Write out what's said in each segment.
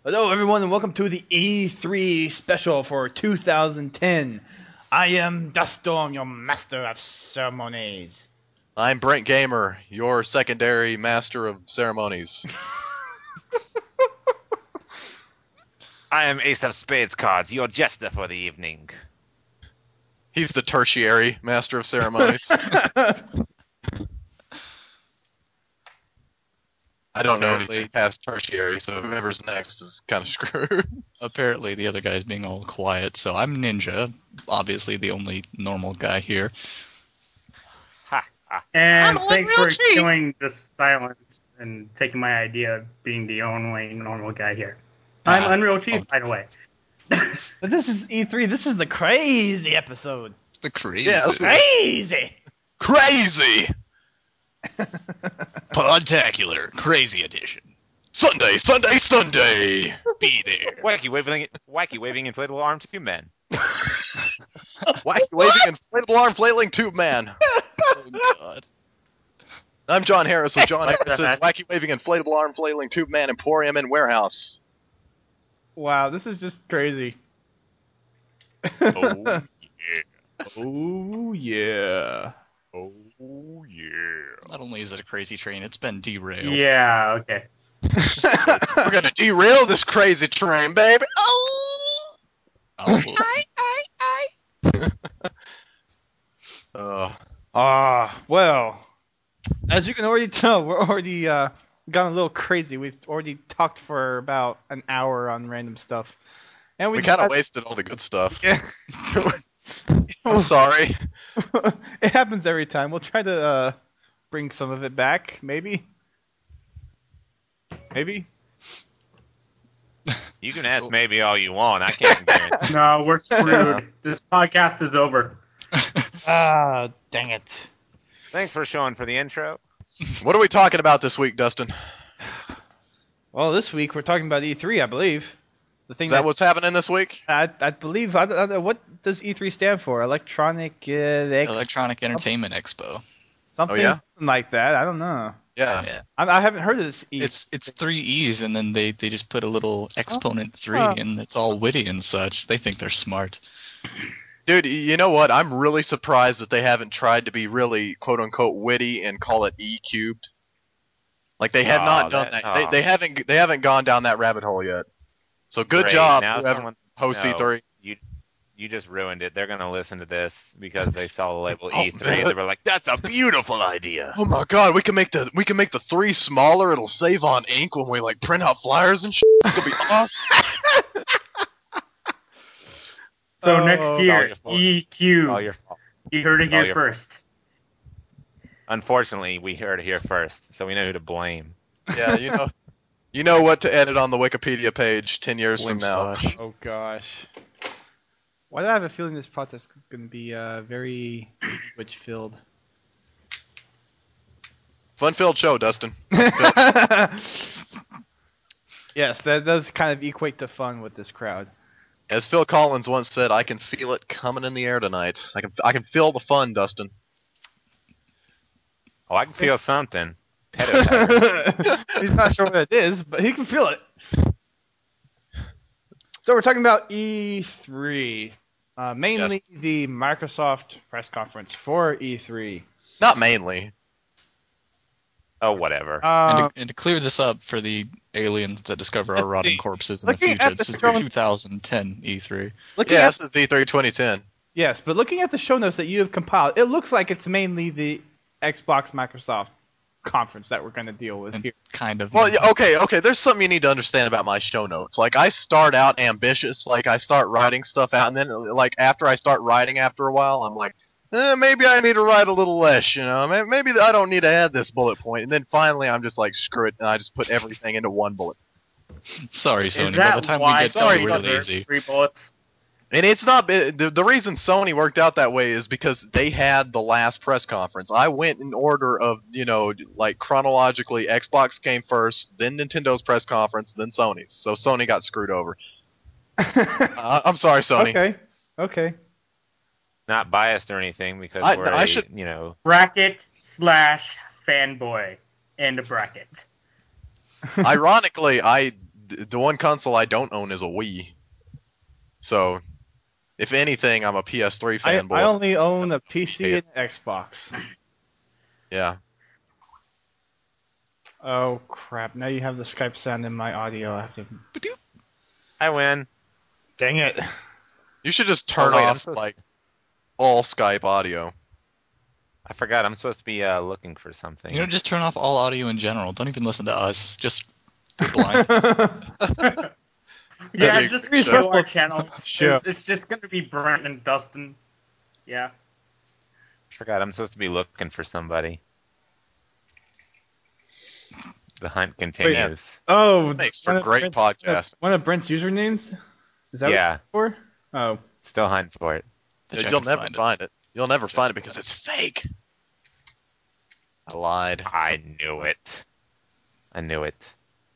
Hello, everyone, and welcome to the E3 special for 2010. I am Duststorm, your master of ceremonies. I'm Brent Gamer, your secondary master of ceremonies. I am Ace of Spades cards, your jester for the evening. He's the tertiary master of ceremonies. I don't know anything past tertiary, so whoever's next is kind of screwed. Apparently the other guy's being all quiet, so I'm Ninja, obviously the only normal guy here. And thanks for killing the silence and taking my idea of being the only normal guy here. I'm Unreal Chief, by the way. But this is E3, this is the crazy episode. The crazy. Yeah, Crazy! Crazy! Podtacular, crazy edition. Sunday! Be there. Wacky waving inflatable arm tube man. Wacky waving inflatable arm flailing tube man. Oh, God. I'm John Harris with John Harris's Wacky waving inflatable arm flailing tube man Emporium and Warehouse. Wow, this is just crazy. Oh yeah. Oh, yeah. Oh yeah. Not only is it a crazy train, it's been derailed. Yeah, okay. We're gonna derail this crazy train, baby! Oh! Well, as you can already tell, we're already gone a little crazy. We've already talked for about an hour on random stuff. And We kind of wasted all the good stuff. Yeah. I'm sorry. It happens every time. We'll try to bring some of it back, maybe. Maybe? You can ask maybe all you want. I can't guarantee. No, we're screwed. This podcast is over. Ah, dang it. Thanks for showing for the intro. What are we talking about this week, Dustin? Well, this week we're talking about E3, I believe. The thing Is that what's happening this week? I believe, I don't know, what does E3 stand for? Electronic Entertainment Expo. something Oh, yeah? like that. I don't know. Yeah. I haven't heard of this E. It's 3 E's, and then they just put a little exponent 3, and it's all witty and such. They think they're smart. Dude, you know what? I'm really surprised that they haven't tried to be really quote-unquote witty and call it E cubed. Like, they have not done that. They haven't gone down that rabbit hole yet. So good Great. job, Now whoever someone hosts no, E3. You just ruined it. They're gonna listen to this because they saw the label Oh, E3 and they were like, "That's a beautiful idea." Oh my god, we can make the 3 smaller. It'll save on ink when we like print out flyers and shit. It's gonna be awesome. So next year, It's all your EQ. fault. You heard it It's all here your first. Unfortunately, we heard it here first, so we know who to blame. Yeah, you know what to edit on the Wikipedia page 10 years from now. Limstosh. Oh gosh. Why do I have a feeling this podcast is going to be very witch-filled? Fun-filled show, Dustin. Yes, that does kind of equate to fun with this crowd. As Phil Collins once said, I can feel it coming in the air tonight. I can feel the fun, Dustin. Oh, I can feel something. He's not sure what it is, but he can feel it. So we're talking about E3. Mainly Yes. the Microsoft press conference for E3. Not mainly. Oh, whatever. And to clear this up for the aliens that discover our Let's rotting see. corpses in the Looking future, at this the is the show- 2010 E3. Yeah, this is E3 2010. Yes, but looking at the show notes that you have compiled, it looks like it's mainly the Xbox Microsoft conference that we're going to deal with here. Kind of. Well, yeah, okay. There's something you need to understand about my show notes. Like, I start out ambitious. Like, I start writing stuff out, and then, like, after I start writing after a while, I'm like, maybe I need to write a little less, you know? Maybe I don't need to add this bullet point. And then finally, I'm just like, screw it, and I just put everything into one bullet. Sorry, Is Sony. that By the time why we get done, we're Thunder lazy. 3 bullets? And it's not the reason Sony worked out that way is because they had the last press conference. I went in order of, like chronologically. Xbox came first, then Nintendo's press conference, then Sony's. So Sony got screwed over. I'm sorry, Sony. Okay. Not biased or anything because I should- Bracket / fanboy. End of bracket. Ironically, I the one console I don't own is a Wii. So, if anything, I'm a PS3 fanboy. I only own a PC and Xbox. Yeah. Oh crap! Now you have the Skype sound in my audio. I have to. I win. Dang it! You should just turn wait, off like all Skype audio. I forgot. I'm supposed to be looking for something. You know, just turn off all audio in general. Don't even listen to us. Just be blind. Yeah, That'd be just a good go show. our channel. Sure. It's just going to be Brent and Dustin. Yeah. Forgot. I'm supposed to be looking for somebody. The hunt continues. Oh, This makes for one of great Brent's- podcast. One of Brent's usernames. Is that Yeah. what it's for? Oh. Still hunting for it. Bet you I You'll can never find it. You'll never find it because it's fake. I lied. I knew it. I knew it.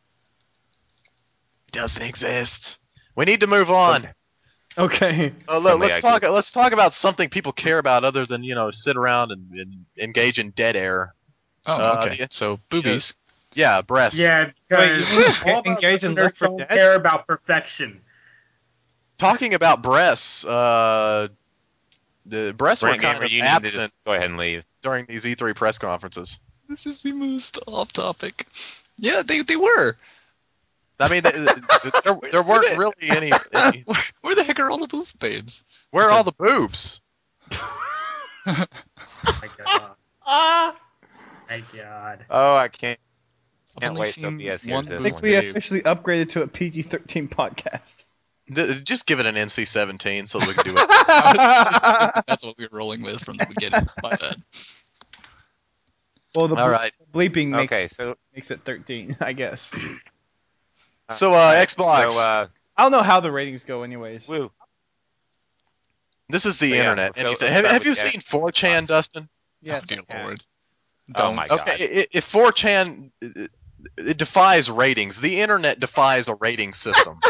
It doesn't exist. We need to move on. Okay. Somebody Let's talk about something people care about other than sit around and engage in dead air. Oh, okay. yeah. So boobies. Yeah, breasts. Yeah, because Wait, all the engage in listeners Left 4 don't Dead? care about perfection. Talking about breasts, the breasts were Brand kind Gamer, of you need to absent just go ahead and leave. during these E3 press conferences. This is the most off topic. Yeah, they were. I mean, there weren't really any. Where the heck are all the booth babes? Where are all the boobs? My God. Ah! My God. Oh, I can't I've only wait till seen BS one hears I this think booth we babe. officially upgraded to a PG-13 podcast. Just give it an NC-17 so we can do it. That's what we were rolling with from the beginning. My bad. Well, the All right. bleeping makes, Okay, so makes it 13, I guess. So, Xbox. So, I don't know how the ratings go, anyways. woo. This is the So, yeah, internet. so Anything- let's have start have you with the seen 4chan, Dustin? Yes, Oh, dear I have. lord. Oh Don't. my God. Okay, if 4chan it defies ratings, the internet defies a rating system.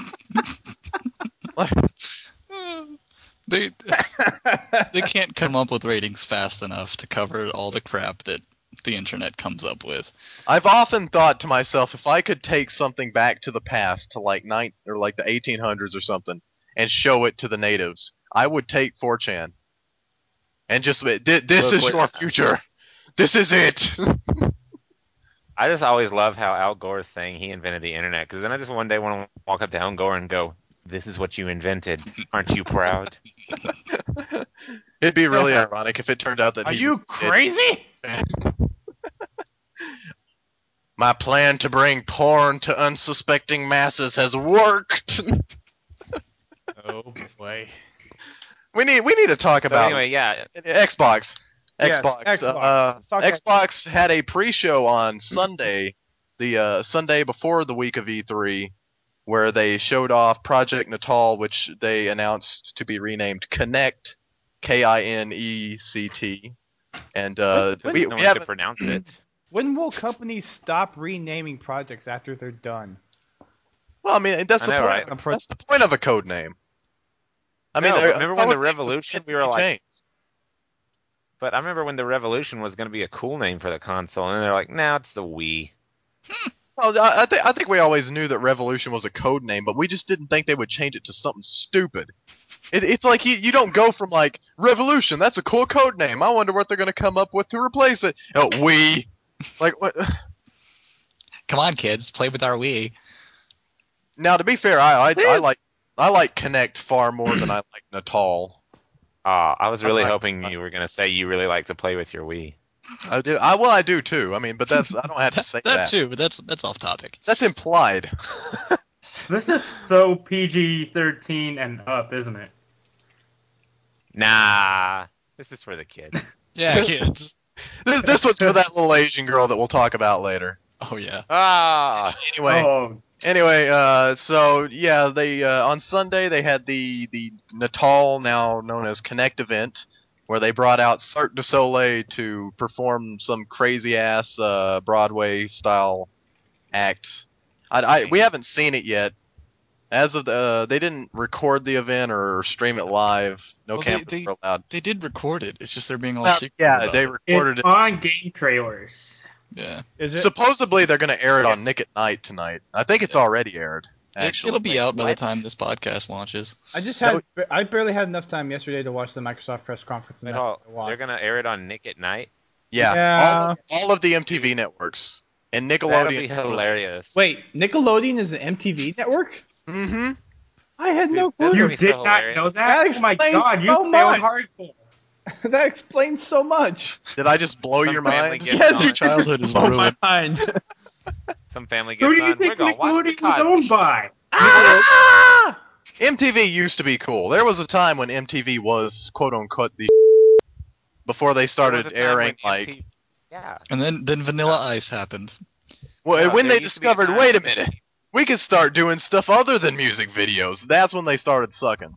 They can't come up with ratings fast enough to cover all the crap that the internet comes up with. I've often thought to myself, if I could take something back to the past, to like the 1800s or something, and show it to the natives, I would take 4chan. And just this is Look, your future. This is it. I just always love how Al Gore is saying he invented the internet, because then I just one day want to walk up to Al Gore and go, "This is what you invented. Aren't you proud?" It'd be really ironic if it turned out that Are he you was- crazy? My plan to bring porn to unsuspecting masses has worked. Oh boy. We need to talk So about anyway, yeah. Xbox. Yes, Xbox. Xbox. Talk Xbox had a pre-show on Sunday, the Sunday before the week of E3, where they showed off Project Natal, which they announced to be renamed Kinect, Kinect, and No we one could haven't. pronounce it. When will companies stop renaming projects after they're done? Well, I mean, that's I the know, point. right? That's the point of a code name. I mean, No, they're- remember I when would the think Revolution, it we were would like- change. But I remember when the Revolution was going to be a cool name for the console, and they're like, "No, it's the Wii." Well, I think we always knew that Revolution was a code name, but we just didn't think they would change it to something stupid. It's like you don't go from like Revolution, that's a cool code name. I wonder what they're going to come up with to replace it. Oh, Wii. Like what? Come on, kids, play with our Wii. Now, to be fair, I like Kinect far more than I like Natal. I was really like- hoping you were going to say you really like to play with your Wii. I do. I do too. I mean, but I don't have to say That that. too, but that's off topic. That's implied. This is so PG-13 and up, isn't it? Nah, this is for the kids. Yeah, kids. This was for that little Asian girl that we'll talk about later. Oh yeah. Anyway. Oh, Anyway, so yeah, they on Sunday they had the Natal, now known as Kinect event, where they brought out Cirque du Soleil to perform some crazy ass Broadway style act. We haven't seen it yet. As of they didn't record the event or stream it live. No Well, cameras were allowed. They did record it. It's just they're being all Well, secret. yeah, about they it. recorded it's it. on game trailers. Yeah. Is it? Supposedly they're going to air it on Nick at Night tonight. I think it's already aired. Actually, It'll be out by the what? time this podcast launches. I barely had enough time yesterday to watch the Microsoft press conference. And Wait, that's hold- what I watched. they're gonna air it on Nick at Night. Yeah, Yeah. all of the MTV networks and That'll Nickelodeon. be hilarious. Wait, Nickelodeon is an MTV network? Mm-hmm. I had no Dude, that's clue. You gonna be did so not hilarious. know That that? Oh my explains god, you so failed much. hardcore. That explains so much. Did I just blow Some your family mind? gets Yes. Your childhood is Oh my ruined. mind. Some family Who gets do you on. We're think gonna watch the Nickelodeon was Cosby owned Show. by? Ah! MTV used to be cool. There was a time when MTV was quote unquote the before they There was started a time airing when like MTV Yeah. And then Vanilla Ice happened. well, No, when there they used to be a discovered time wait a when- minute, we could start doing stuff other than music videos. That's when they started sucking.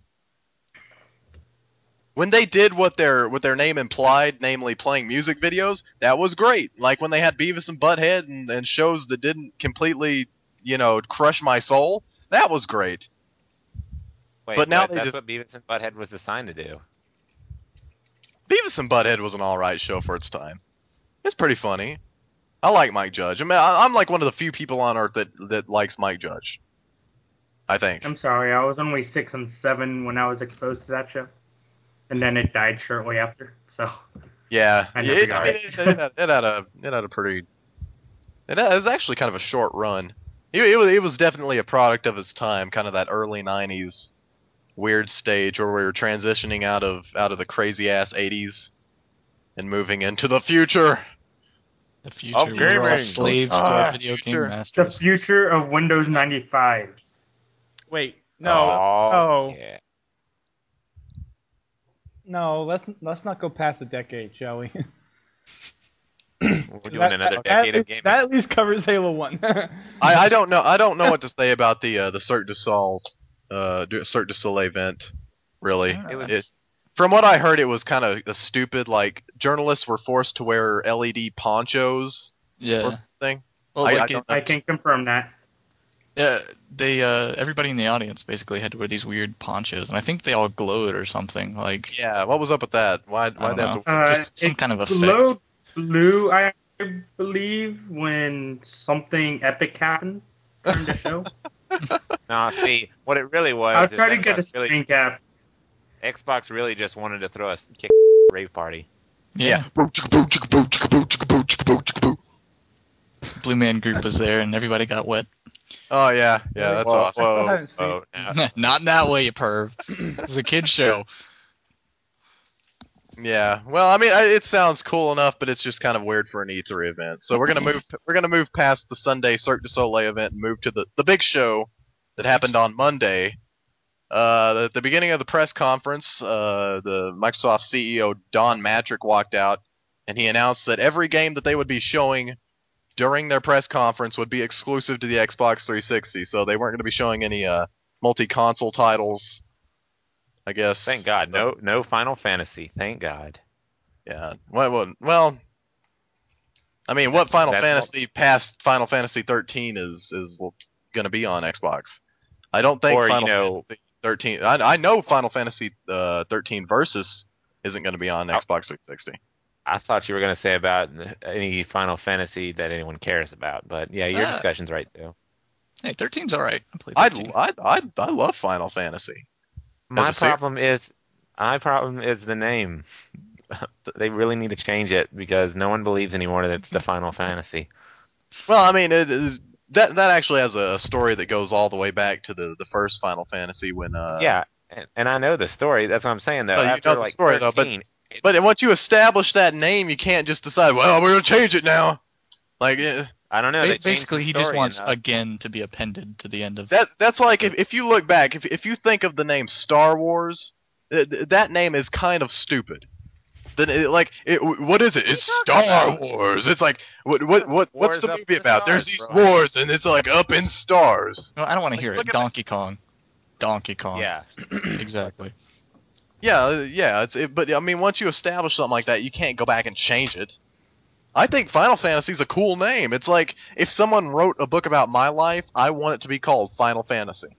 When they did what their name implied, namely playing music videos, that was great. Like when they had Beavis and Butthead and shows that didn't completely, crush my soul. That was great. Wait, But now they that's just- what Beavis and Butthead was designed to do. Beavis and Butthead was an alright show for its time. It's pretty funny. I like Mike Judge. I mean, I'm like one of the few people on earth that likes Mike Judge. I think. I'm sorry, I was only 6 and 7 when I was exposed to that show. And then it died shortly after, so... Yeah, I never it got it. had a pretty. It was actually kind of a short run. It was definitely a product of its time, kind of that early '90s weird stage where we were transitioning out of the crazy ass '80s and moving into the future. The future, we were all gaming. slaves to our video future. game The masters. future of Windows 95. Wait, no, Oh, yeah. no. Let's not go past the decade, shall we? We're doing another decade of gaming. That at least covers Halo 1. I don't know what to say about the Cirque du Soleil event. Really, It was- from what I heard, it was kind of a stupid. Like journalists were forced to wear LED ponchos Yeah. or thing. Well, I like don't I can confirm that. they everybody in the audience basically had to wear these weird ponchos, and I think they all glowed or something. Like, Yeah, what was up with that? Why I don't they have know. to? Just some it kind of effect. glowed blue, I believe, when something epic happened during the show. No, see, what it really was. I was is trying to get a Xbox really, screen cap. Xbox really just wanted to throw a kick rave party. Yeah. Blue Man Group was there, and everybody got wet. Oh yeah, that's Whoa, awesome. I haven't seen whoa, no. Not in that way, you perv. It's a kid's show. Yeah, well, I mean, it sounds cool enough, but it's just kind of weird for an E3 event. So we're gonna move past the Sunday Cirque du Soleil event and move to the big show that happened on Monday. At the beginning of the press conference, the Microsoft CEO Don Matrick walked out, and he announced that every game that they would be showing during their press conference would be exclusive to the Xbox 360. So they weren't going to be showing any multi-console titles, I guess. Thank God, no Final Fantasy. Thank God. Yeah. Well. I mean, what Final That's Fantasy past Final Fantasy 13 is going to be on Xbox? I don't think Or, Final Fantasy 13. I know Final Fantasy 13 Versus isn't going to be on Xbox 360. I thought you were going to say about any Final Fantasy that anyone cares about, but yeah, your discussion's right too. Hey, 13's all right. I played 13. I love Final Fantasy. My As a series. problem is the name. They really need to change it because no one believes anymore that it's the Final Fantasy. Well, I mean, that actually has a story that goes all the way back to the first Final Fantasy when. Yeah, and I know the story. That's what I'm saying though. Well, you After know the like story, though, 13, But once you establish that name, you can't just decide, well, we're going to change it now. Like, I don't know. They changed Basically, the he just story wants enough. again to be appended to the end of. that's like if you look back, if you think of the name Star Wars, that name is kind of stupid. Then what is it? It's Star Wars. It's like what's Wars the up movie in the about? There's stars, these bro. wars and it's like up in stars. No, I don't want to Like, hear look it. at Donkey Kong. Donkey Kong. Yeah, Exactly. Yeah. But I mean, once you establish something like that, you can't go back and change it. I think Final Fantasy's a cool name. It's like if someone wrote a book about my life, I want it to be called Final Fantasy.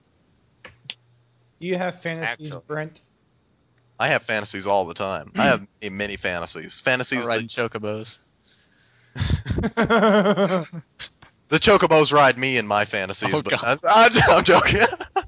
Do you have fantasies, Actually. Brent? I have fantasies all the time. I have many fantasies. Fantasies Riding chocobos. The Chocobos ride me in my fantasies, Oh, but God. I'm joking.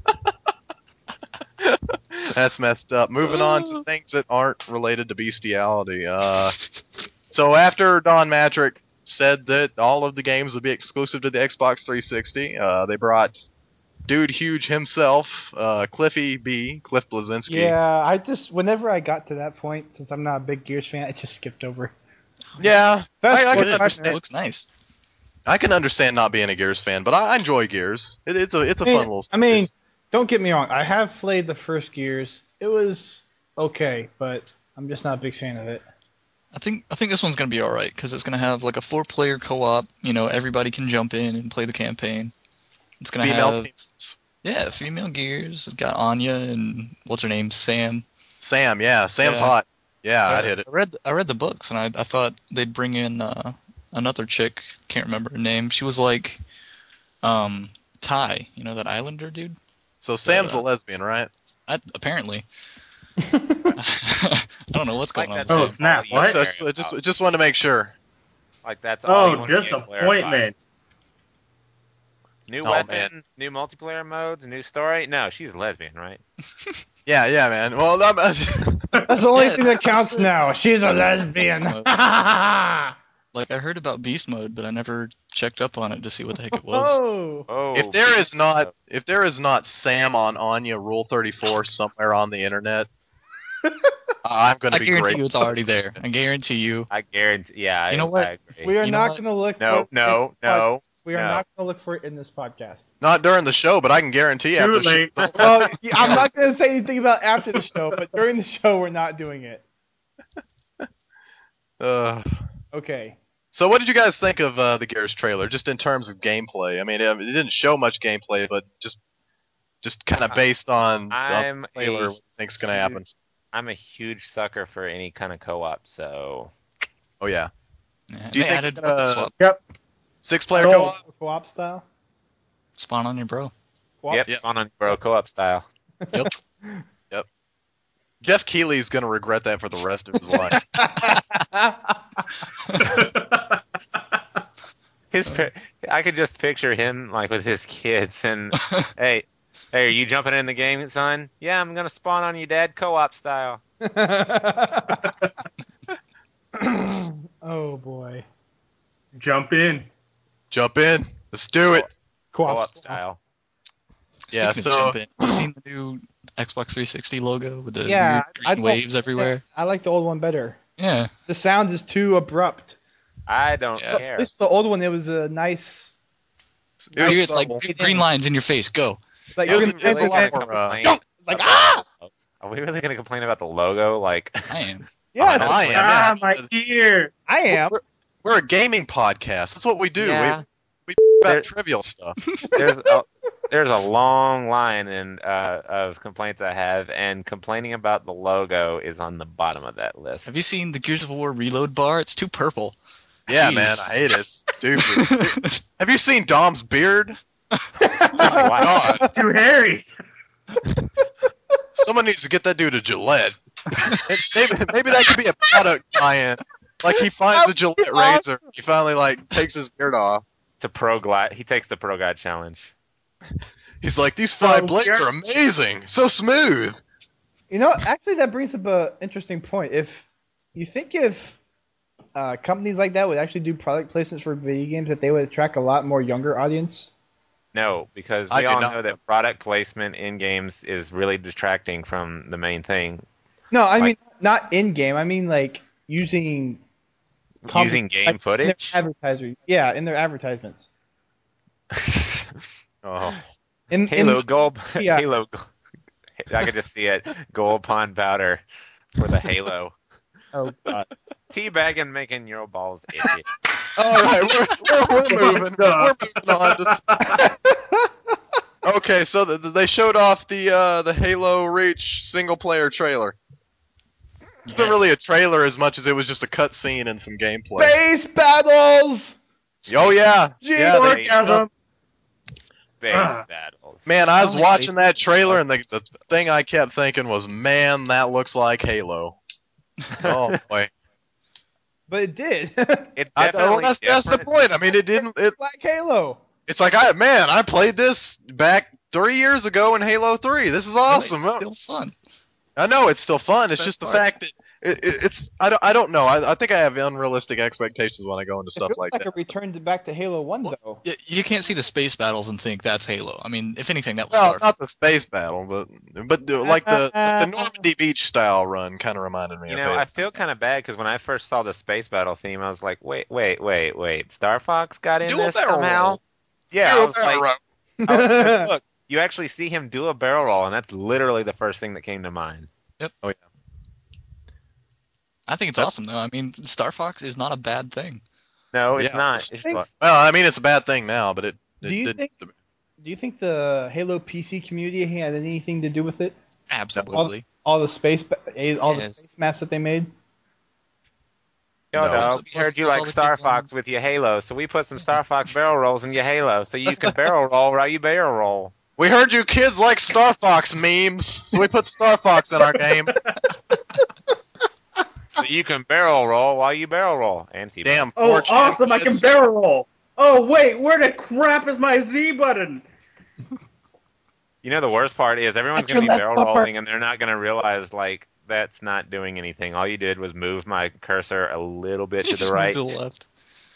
That's messed up. Moving on to things that aren't related to bestiality. So after Don Matrick said that all of the games would be exclusive to the Xbox 360, they brought Dude Huge himself, Cliff Bleszinski. Yeah, whenever I got to that point, since I'm not a big Gears fan, I just skipped over. Yeah, Fast I forward can to understand. It looks nice. I can understand not being a Gears fan, but I enjoy Gears. It's a fun little. I mean, series. don't get me wrong. I have played the first Gears. It was okay, but I'm just not a big fan of it. I think this one's gonna be all right because it's gonna have like a 4-player co-op. You know, everybody can jump in and play the campaign. It's gonna female have teams. female Gears. It's got Anya and what's her name, Sam. Sam, yeah, Sam's Yeah. hot. Yeah, I'd hit it. I read the books and I thought they'd bring in another chick. Can't remember her name. She was like Ty. You know that Islander dude. So Sam's a lesbian, right? Apparently. I don't know what's going on. Like with Oh, Sam. snap, what? Just wanted to make sure. Like that's all. you Oh, want to get disappointment. New Oh, weapons, new multiplayer modes, new story. No, she's a lesbian, right? Yeah, man. Well, That's the only Yeah, thing that that's counts the- now. She's a that's the lesbian. beast Like I heard about Beast Mode, but I never checked up on it to see what the heck it was. Oh. Oh, if there is not Sam on Anya Rule 34 somewhere on the internet, I'm gonna I be guarantee great. you it's already there. I guarantee you. I guarantee. Yeah, You know what? I agree. We are You know not what? going to look. No, for no, no. We are no. not going to look for it in this podcast. Not during the show, but I can guarantee after Too the late. show. Well, I'm not going to say anything about after the show, but during the show, we're not doing it. Okay. So what did you guys think of the Gears trailer, just in terms of gameplay? I mean, it didn't show much gameplay, but just kind of based on I'm the trailer, what do you think's going to happen? I'm a huge sucker for any kind of co-op, so Oh, yeah. Yeah, Do you they think, added weapon swap. Yep. 6-player Oh, co-op? co-op style? Spawn on your bro. Co-op? yep, spawn on bro co-op style. Yep. Jeff Keighley's going to regret that for the rest of his life. I could just picture him like with his kids and hey, are you jumping in the game, son? Yeah, I'm gonna spawn on you, Dad, co-op style. Oh, boy. Jump in. Jump in. Let's do it. Co-op style. Yeah, Speaking of so- jumping, you seen the new Xbox 360 logo with the Yeah, weird I green don't- waves everywhere? I like the old one better. Yeah. The sound is too abrupt. I don't Yeah. At care. least the old one, it was a nice. It was Here it's like subtle. green lines in your face. Go. Like, It was- green it was a lines lot and- more, Complain like, about- Are we really gonna complain about the logo? Like, I am. yeah, I am. Ah, Yeah. my ear. I am. We're a gaming podcast. That's what we do. Yeah. We about There- trivial stuff. there's a long line of complaints I have, and complaining about the logo is on the bottom of that list. Have you seen the Gears of War reload bar? It's too purple. Yeah, Jeez. man, I hate it. Stupid. Have you seen Dom's beard? Wow. God, Too hairy. someone needs to get that dude a Gillette. maybe that could be a product tie-in. Like he finds a Gillette razor, he finally like takes his beard off. To Pro Glide, he takes the Pro Glide challenge. He's like, these 5 Oh, blades yeah. are amazing, so smooth. You know, actually, that brings up an interesting point. If companies like that would actually do product placements for video games, that they would attract a lot more younger audience. No, because I we did all not know that product placement in games is really distracting from the main thing. No, I Like- mean not in game. I mean like using Using game like, in footage. their advertisers. Yeah, in their advertisements. Oh, Halo Gold. yeah. Halo. I could just see it. Gold pond powder for the Halo. Oh God. Teabagging, making your balls itchy. all right, we're moving. We're moving on. Okay, so they showed off the Halo Reach single-player trailer. It's not really a trailer as much as it was just a cutscene and some gameplay. Space battles. Oh yeah, Gee, yeah. They, Orgasm. Space Ah. battles. man, I was Only watching space that battles trailer, suck. and the thing I kept thinking was, man, that looks like Halo. Oh boy. but it did. It's Well, definitely that's the different. point. I mean, it didn't. Black Halo. It's like I played this back 3 years ago in Halo 3. This is awesome. It's still fun. I know it's still fun. It's Best just the part. fact that it's. I don't know. I think I have unrealistic expectations when I go into It stuff feels like like that. a return back to Halo 1, though. You can't see the space battles and think that's Halo. I mean, if anything, that was Well, Starfield. not the space battle, but like the Normandy Beach style run kind of reminded me You of know, Halo. I feel kind of bad because when I first saw the space battle theme, I was like, wait, Star Fox got in Do a this barrel somehow? roll. Yeah, I was like, Roll. 'cause look, you actually see him do a barrel roll, and that's literally the first thing that came to mind. Oh yeah. I think it's awesome, though. I mean, Star Fox is not a bad thing. No, it's Yeah. not. It's Thanks. Well, I mean, it's a bad thing now, but it Do you did- think- Do you think the Halo PC community had anything to do with it? Absolutely. All the space, all the Yes. space maps that they made. Yo, No. dog, we Plus- heard you plus all like the Star kids Fox with your Halo, so we put some Star Fox barrel rolls in your Halo, so you can barrel roll while you barrel roll. We heard you kids like Star Fox memes, so we put Star Fox in our game. So you can barrel roll while you barrel roll. Damn. Oh, 4chan awesome! I can kids. barrel roll. Oh wait, where the crap is my Z button? You know the worst part is everyone's That's going to be your barrel left bumper. rolling, and they're not going to realize, like, that's not doing anything. All you did was move my cursor a little bit to Just the right. move to the left.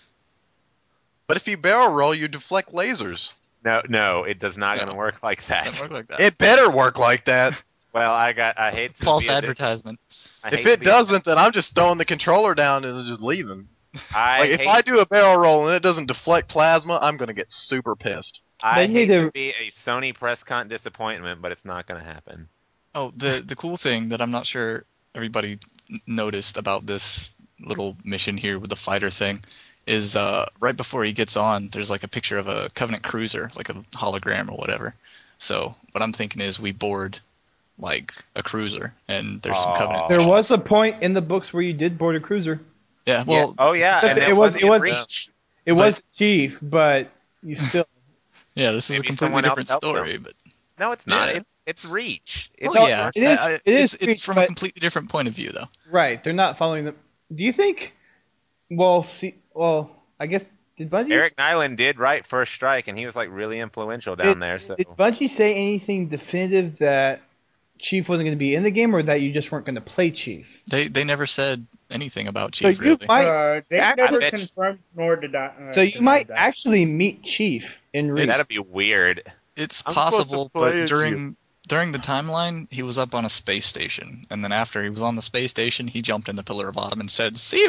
But if you barrel roll, you deflect lasers. No, it does not No. going to work like that. Doesn't work like that. It better work like that. Well, I hate to False be a dis- advertisement. I hate If to it be- doesn't, then I'm just throwing the controller down and just leaving. I If hate, I do a barrel roll and it doesn't deflect plasma, I'm gonna get super pissed. I They hate need to to- be a Sony press con disappointment, but it's not going to happen. Oh, the cool thing that I'm not sure everybody noticed about this little mission here with the fighter thing is right before he gets on, there's like a picture of a Covenant cruiser, like a hologram or whatever. So what I'm thinking is we board like a cruiser, and there's some Aw. Covenant. There missions. was a point in the books where you did board a cruiser. Yeah, well, Oh yeah, and It it was- was it was- Reach. It But- was Chief, but you still. yeah, this is a maybe completely someone else different helped them. story, but No, it's not. Yeah. It's Reach. well, It's No, yeah, it is- it is it's Reach, from but- a completely different point of view, though. Right, they're not following them. Do you think? Well, I guess did Bungie? Eric Nyland did write First Strike, and he was like really influential down there. So Did Bungie say anything definitive that Chief wasn't going to be in the game, or that you just weren't going to play Chief? They never said anything about So Chief, you really. might, They I never bet- confirmed nor did I. so you might that. actually meet Chief in Reach. that'd be weird. It's I'm supposed to possible, play but as during the timeline, he was up on a space station, and then after he was on the space station, he jumped in the Pillar of Autumn and said, "See you."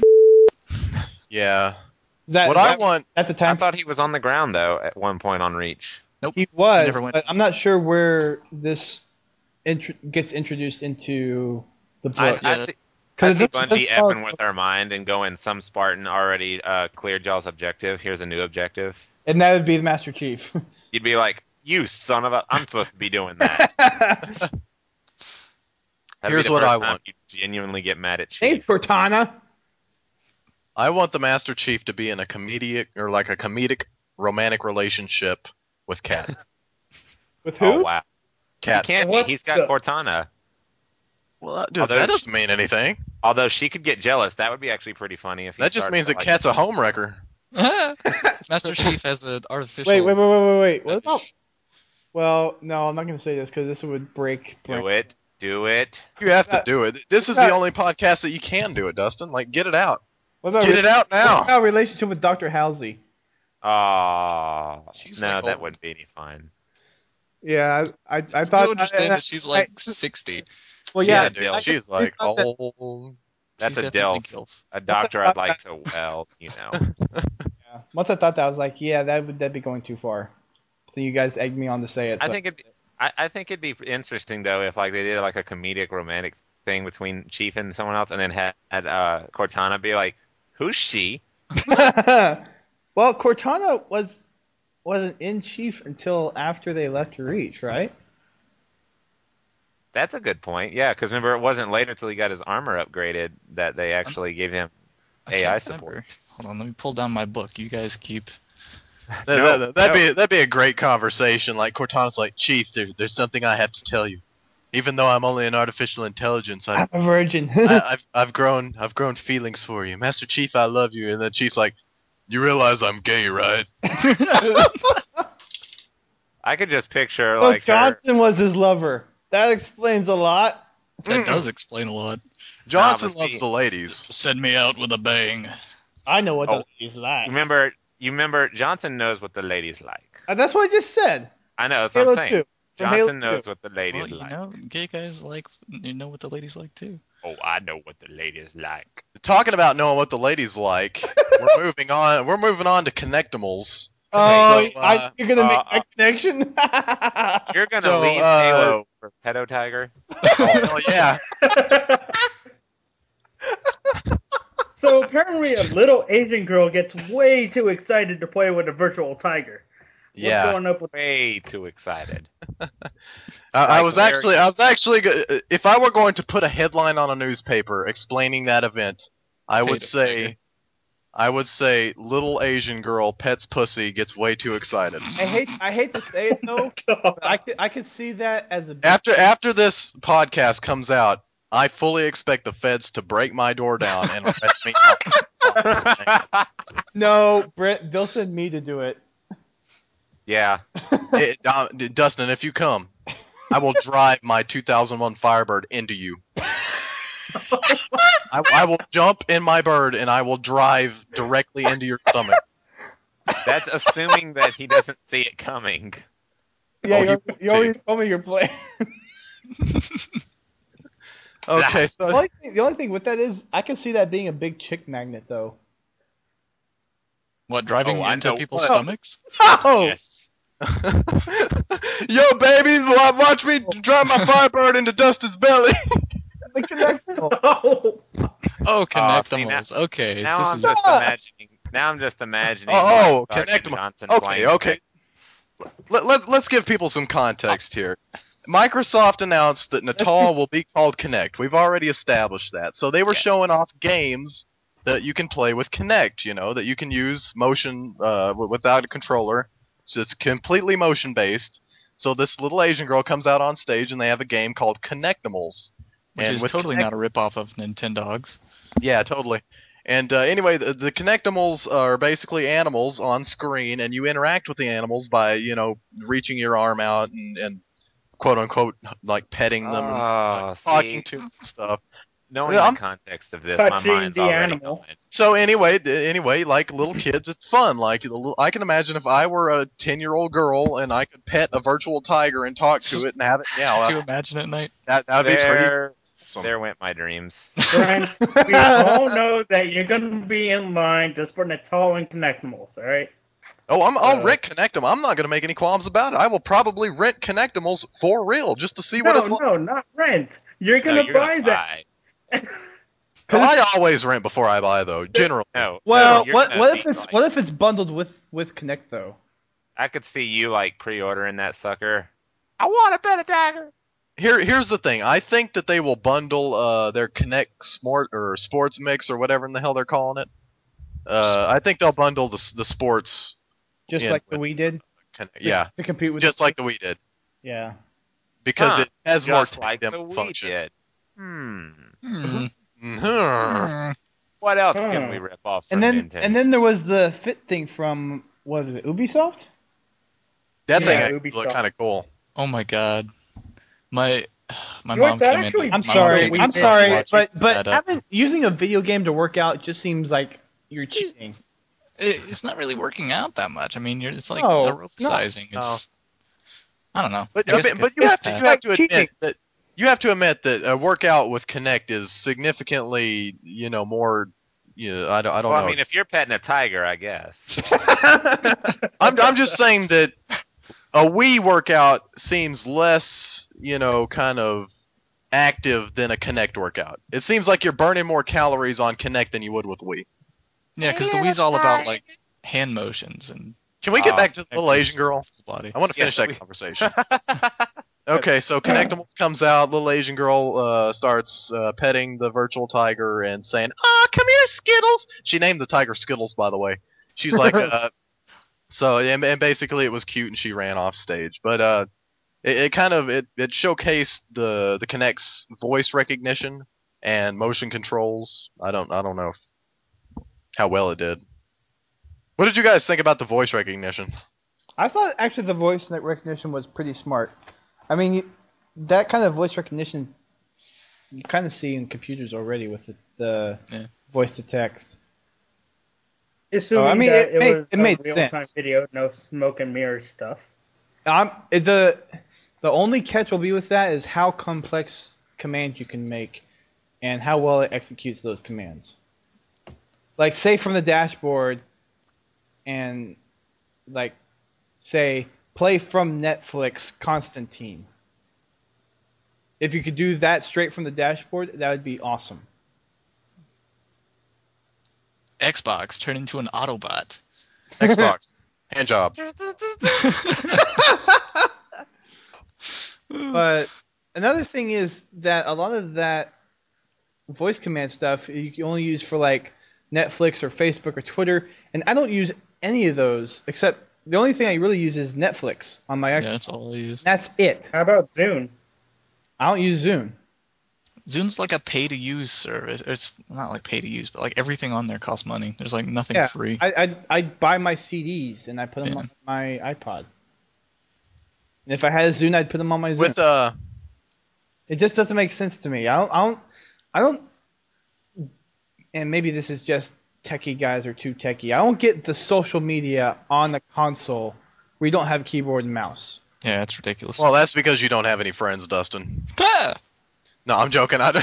Yeah. That, What I want, at the I time thought he was on the ground though at one point on Reach. Nope. he was, never went. but I'm not sure where this gets introduced into the book. I Yeah, see, I Because see it Bungie does- effing with our mind and going, some Spartan already cleared y'all's objective. Here's a new objective. and that would be the Master Chief. You'd be like, you son of a... I'm supposed to be doing that. That'd Here's be the what first I time want. you genuinely get mad at Thanks, Chief. Cortana. I want the Master Chief to be in a comedic romantic relationship with Kat. With who? Oh, wow. He Kat. can't be. What's He's got the- Cortana. Well, dude, Although that she- doesn't mean anything. Although she could get jealous. That would be actually pretty funny if he That just started means to, that like- Kat's a homewrecker. Master Chief has an artificial. Wait. What about? fetish. Well, no, I'm not going to say this because this would break. Do it. Do it. You have to do it. This is Yeah. the only podcast that you can do it, Dustin. Like, get it out. What about Get it out What now. about relationship with Dr. Halsey? Oh, She's no, like that old. wouldn't be any fun. Yeah, I You thought. do understand that she's like 60. Well, She's yeah, a dilf. She's like old. That's She's a definitely DILF. gilf. A doctor I'd like to, well, you know. yeah. Once I thought that, I was like, yeah, that'd be going too far. So you guys egged me on to say it. I so- think it'd be interesting though if like they did like a comedic romantic thing between Chief and someone else, and then had Cortana be like, "Who's she?" Well, Cortana wasn't in Chief until after they left Reach, right? That's a good point. Yeah, because remember it wasn't later until he got his armor upgraded that they actually gave him I AI can't support. remember. Hold on, let me pull down my book. You guys keep. That'd be a great conversation. Like Cortana's like, Chief, there's something I have to tell you. Even though I'm only an artificial intelligence, I'm a virgin. I've grown feelings for you, Master Chief. I love you. And then Chief's like, "You realize I'm gay, right?" I could just picture So like her. Johnson was his lover. That explains a lot. That does explain a lot. Johnson but loves see- the ladies. Send me out with a bang. I know what Oh. the ladies like. You remember Johnson knows what the ladies like. That's what I just said. I know, that's what Halo I'm saying. 2. From Johnson Halo knows 2. what the ladies Well, like. you know, gay guys like, you know what the ladies like too. Oh, I know what the ladies like. Talking about knowing what the ladies like, we're moving on. We're moving on to Connectimals. Oh, So, you're gonna make uh, that connection? You're gonna So, leave Halo for Pedo Tiger? Oh yeah. So apparently, a little Asian girl gets way too excited to play with a virtual tiger. What's Yeah. going up with? Way too excited. I Like was Larry- actually, if I were going to put a headline on a newspaper explaining that event, I would Potato say, little Asian girl pets pussy gets way too excited. I hate to say it though, but I could see that as a After this podcast comes out, I fully expect the feds to break my door down and arrest me. No, Brett, they'll send me to do it. Yeah. Dustin, if you come, I will drive my 2001 Firebird into you. I will jump in my bird and I will drive directly into your stomach. That's assuming that he doesn't see it coming. Yeah, Oh, you already told me your plan. Okay, The so only thing with that is I can see that being a big chick magnet though. What, driving Oh, I into know people's what. stomachs? Oh, Yes. yo, baby, watch me drive my Firebird into Dustin's belly. the connectional. Oh, Oh, see, Connectimals. Okay, Now this I'm is just imagining. Now I'm just imagining. Oh, like, Connectimal. Sergeant Johnson Okay, playing okay. Let's give people some context here. Microsoft announced that Natal will be called Kinect. We've already established that. So they were Yes. showing off games that you can play with Kinect, you know, that you can use motion without a controller. So it's completely motion based. So this little Asian girl comes out on stage and they have a game called Connectimals. which And is with totally Kinect- not a ripoff of Nintendogs. Yeah, totally. And anyway, the Connectimals are basically animals on screen, and you interact with the animals by, you know, reaching your arm out and quote unquote like petting them and Oh, talking see, to them and stuff. knowing Yeah, the I'm- context of this, my Touching mind's the already animal. going. So anyway, like little kids, it's fun. Like I can imagine if I were a 10-year-old girl and I could pet a virtual tiger and talk to it and have it Could you meow. imagine at night? That'd be pretty There, awesome. there went my dreams. Brian, we all know that you're gonna be in line just for Natal and Connectimals, all right? Oh, I'll rent Connectim. I'm not going to make any qualms about it. I will probably rent Connectimals for real just to see what it's like. No, not rent. You're No, gonna you're buy gonna that. buy. I always rent before I buy, though. Generally. No. Well, no, you're what gonna if be it's like- what if it's bundled with Connect though? I could see you like pre-ordering that sucker. I want a better tiger. Here's the thing. I think that they will bundle their Connect Sports Mix or whatever in the hell they're calling it. I think they'll bundle the sports. Just Yeah, like the Wii did. Yeah, To compete with. just like the Wii did, Yeah. because Huh, it has more Just like the Wii function. did. Hmm. Mhm. Hmm. What else can we rip off from And Nintendo? then there was the Fit thing from what is it? Ubisoft? That Yeah, thing actually Ubisoft. looked kind of cool. Oh my god. My Wait, mom that came actually- in. I'm my mom sorry. came in I'm and sorry, watched but that, using a video game to work out just seems like you're cheating. it's not really working out that much. I mean, it's like No, aerobicizing. It's I don't know. But I guess you have to cheating. admit that a workout with Kinect is significantly more. I don't well, know. I mean, if you're petting a tiger, I guess. I'm just saying that a Wii workout seems less, kind of active than a Kinect workout. It seems like you're burning more calories on Kinect than you would with Wii. Yeah, because the Wii's all about like hand motions and Can we get Oh, back to the little Asian girl? full body. I want to finish Yes, that conversation. Okay, so Connectimals comes out, little Asian girl starts petting the virtual tiger and saying, "Ah, come here, Skittles." She named the tiger Skittles, by the way. She's like, and basically it was cute, and she ran off stage. But it kind of it showcased the Kinect's voice recognition and motion controls. I don't know how well it did. What did you guys think about the voice recognition? I thought actually the voice recognition was pretty smart. I mean, that kind of voice recognition you kind of see in computers already with the voice to text. Assuming it was made real-time sense. video, no smoke and mirrors stuff. The only catch will be with that is how complex commands you can make and how well it executes those commands. Like, say from the dashboard and, like, say, play from Netflix Constantine. If you could do that straight from the dashboard, that would be awesome. Xbox turn into an Autobot. Xbox hand job. But another thing is that a lot of that voice command stuff you can only use for like Netflix or Facebook or Twitter, and I don't use any of those except the only thing I really use is Netflix on my Xbox. Yeah, that's all I use. That's it. How about Zune? I don't use Zune. Zune's like a pay-to-use service. It's not like pay-to-use, but like everything on there costs money. There's like nothing Yeah, free. I buy my CDs and I put them on my iPod. And if I had a Zune, I'd put them on my Zune. With It just doesn't make sense to me. I don't. And maybe this is just techie guys are too techie. I don't get the social media on the console where you don't have keyboard and mouse. Yeah, that's ridiculous. well, that's because you don't have any friends, Dustin. Ah! No, I'm joking. I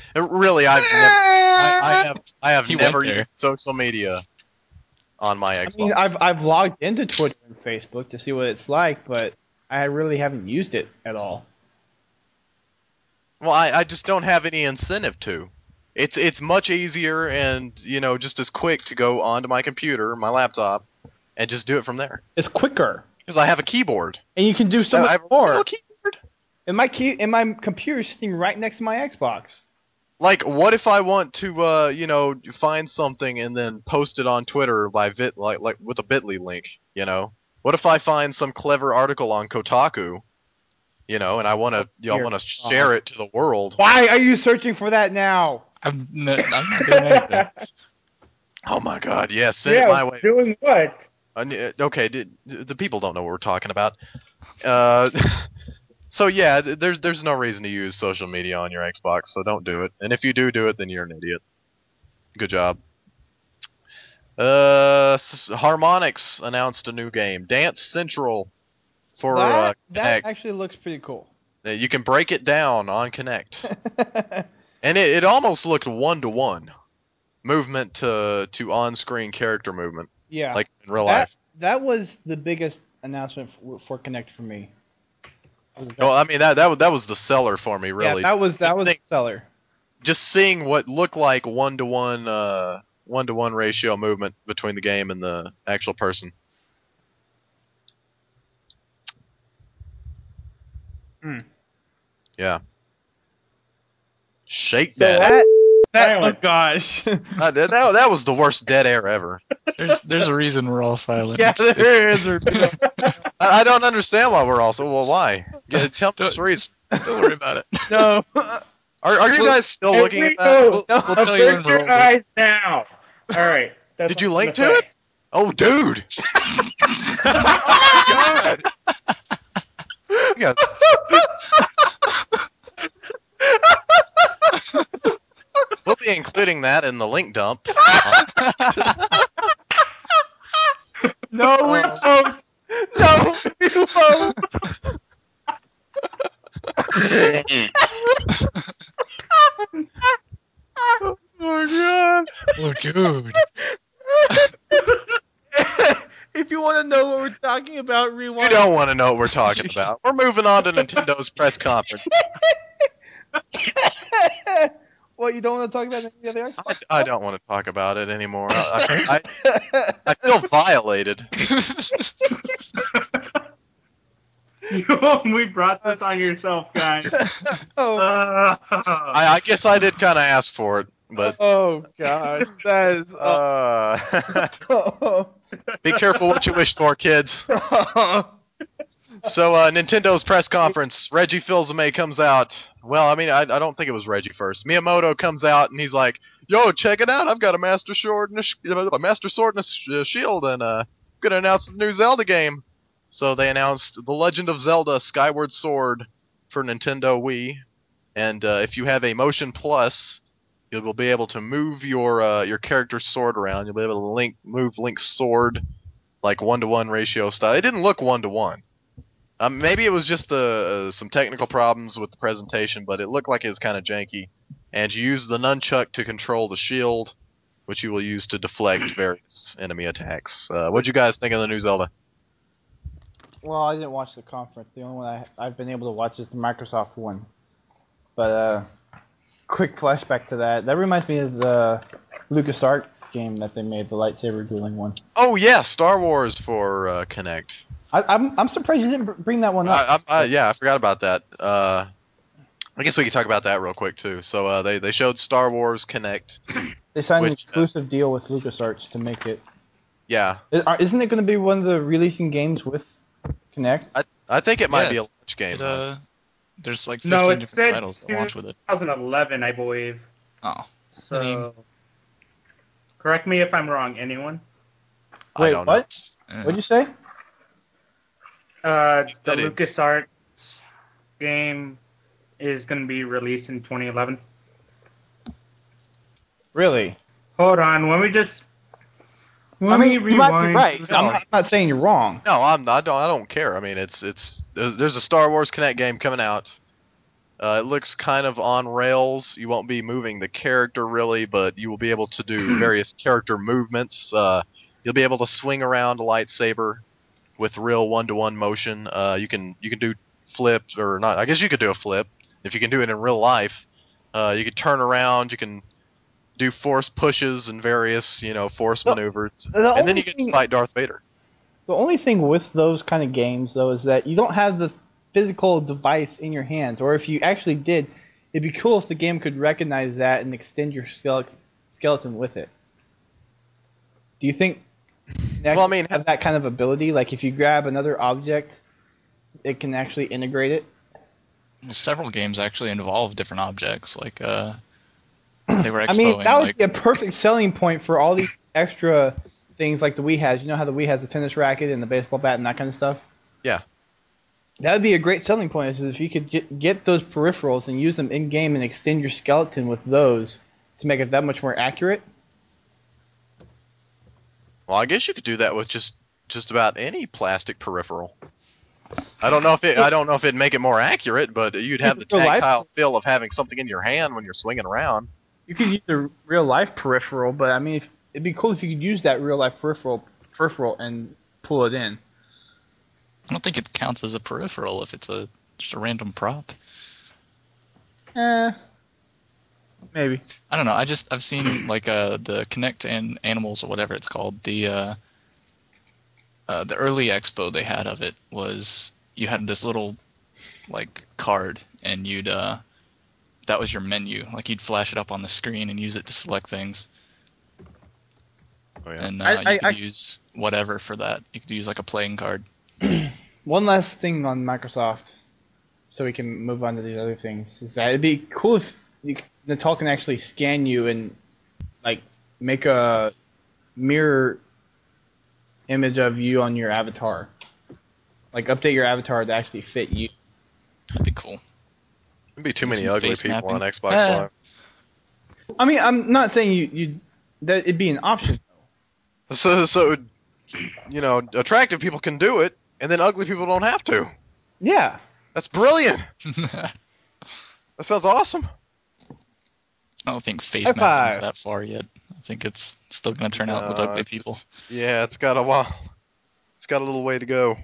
have He never went there. used social media on my Xbox. I mean, I've logged into Twitter and Facebook to see what it's like, but I really haven't used it at all. Well, I just don't have any incentive to. It's much easier and just as quick to go onto my computer, my laptop, and just do it from there. It's quicker, Because I have a keyboard. and you can do so I much have a more. real keyboard. And my computer is sitting right next to my Xbox. Like, what if I want to, find something and then post it on Twitter by like with a Bitly link, What if I find some clever article on Kotaku, and I want to share it to the world? Why are you searching for that now? I'm not doing anything. Oh my God, yes, send it my way. Doing what? Okay, the people don't know what we're talking about. So yeah, there's no reason to use social media on your Xbox, so don't do it. And if you do it, then you're an idiot. Good job. Harmonix announced a new game, Dance Central, for that Kinect. actually looks pretty cool. You can break it down on Kinect, and it almost looked 1-to-1 movement to on-screen character movement, Yeah. like in real life. That was the biggest announcement for Kinect for me. Well, I mean that was the seller for me, really. Yeah, that was the seller. Just seeing what looked like 1-to-1 ratio movement between the game and the actual person. Yeah. Shake that. Oh gosh. That was the worst dead air ever. There's a reason we're all silent. Yeah, It's- there is. I don't understand why we're also. Well, why? Tell me the reason. Don't worry about it. No. Are you guys still looking at that? We'll tell you when Avert we're your over. eyes now. All right. That's Did you what I'm link gonna to say. it? Oh, dude. God. Yeah. We'll be including that in the link dump. No, we won't. No, we won't. Oh my god. Oh, dude. If you want to know what we're talking about, rewind. You don't want to know what we're talking about. We're moving on to Nintendo's press conference. What, you don't want to talk about any other Xbox? I don't want to talk about it anymore. I feel violated. We brought this on yourself, guys. Oh, I guess I did kind of ask for it, but oh gosh, that is. be careful what you wish for, kids. So Nintendo's press conference, Reggie Fils-Aimé comes out. Well, I mean, I don't think it was Reggie first. Miyamoto comes out and he's like, "Yo, check it out! I've got a Master Sword and a shield, and gonna announce the new Zelda game." So they announced The Legend of Zelda: Skyward Sword for Nintendo Wii, and if you have a Motion Plus, you will be able to move your character's sword around. You'll be able to move Link's sword like 1-to-1 ratio style. It didn't look 1-to-1. Maybe it was just some technical problems with the presentation, but it looked like it was kind of janky. And you use the nunchuck to control the shield, which you will use to deflect various enemy attacks. What'd you guys think of the new Zelda? Well, I didn't watch the conference. The only one I've been able to watch is the Microsoft one. But quick flashback to that. That reminds me of the LucasArts game that they made, the lightsaber dueling one. Oh yeah, Star Wars for Kinect. I'm surprised you didn't bring that one up. Yeah, I forgot about that. I guess we could talk about that real quick too. So they showed Star Wars Kinect. They signed an exclusive deal with LucasArts to make it. Yeah. Isn't it going to be one of the releasing games with Kinect? I think it might be a launch game. There's like 15 different titles that launch with it. 2011, I believe. Oh. So, correct me if I'm wrong, anyone? Wait, what? What'd you say? The LucasArts game is going to be released in 2011. Really? Hold on, let me just... you might be right. I'm not saying you're wrong. No, I don't care. I mean, there's a Star Wars Kinect game coming out. It looks kind of on rails. You won't be moving the character really, but you will be able to do various character movements. You'll be able to swing around a lightsaber with real 1-to-1 motion. You can do flips or not. I guess you could do a flip if you can do it in real life. You could turn around. You can do force pushes and various, force maneuvers. And then you get to fight Darth Vader. The only thing with those kind of games, though, is that you don't have the physical device in your hands. Or if you actually did, it'd be cool if the game could recognize that and extend your skeleton with it. Do you think have that kind of ability? Like, if you grab another object, it can actually integrate it? Several games actually involve different objects. Like, they were expoing. I mean, that would be a perfect selling point for all these extra things like the Wii has. You know how the Wii has the tennis racket and the baseball bat and that kind of stuff? Yeah. That would be a great selling point, is if you could get those peripherals and use them in-game and extend your skeleton with those to make it that much more accurate. Well, I guess you could do that with just about any plastic peripheral. I don't know if it'd make it more accurate, but you'd have the tactile feel of having something in your hand when you're swinging around. You could use the real-life peripheral, but I mean, it'd be cool if you could use that real-life peripheral and pull it in. I don't think it counts as a peripheral if it's just a random prop. Maybe. I don't know. I've seen like the Kinect and Animals or whatever it's called. The early expo they had of it was you had this little like card and you'd that was your menu. Like you'd flash it up on the screen and use it to select things. Oh, yeah. And you could use whatever for that. You could use like a playing card. One last thing on Microsoft, so we can move on to these other things, is that it'd be cool if Natal can actually scan you and like make a mirror image of you on your avatar. Like update your avatar to actually fit you. That'd be cool. There'd be too many ugly people on Xbox Live. I mean, I'm not saying you that it'd be an option. So attractive people can do it, and then ugly people don't have to. Yeah. That's brilliant. That sounds awesome. I don't think face mapping's that far yet. I think it's still going to turn out with ugly people. It's got a while. It's got a little way to go.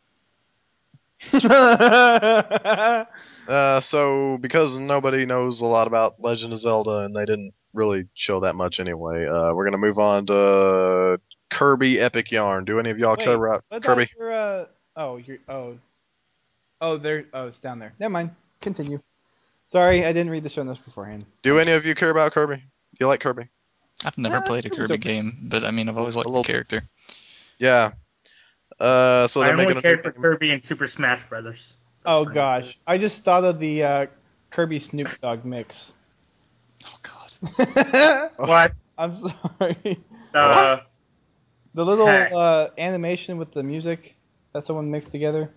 So, because nobody knows a lot about Legend of Zelda, and they didn't really show that much anyway, we're going to move on to Kirby Epic Yarn. Do any of y'all care about Kirby? It's down there. Never mind. Continue. Sorry, I didn't read the show notes beforehand. Do any of you care about Kirby? Do you like Kirby? I've never played a Kirby game, but I mean, I've always liked the character. Yeah. So I they're only making cared for Kirby and Super Smash Brothers. Oh gosh, I just thought of the Kirby Snoop Dogg mix. Oh God. What? I'm sorry. The The little Heck. animation with the music that someone mixed together.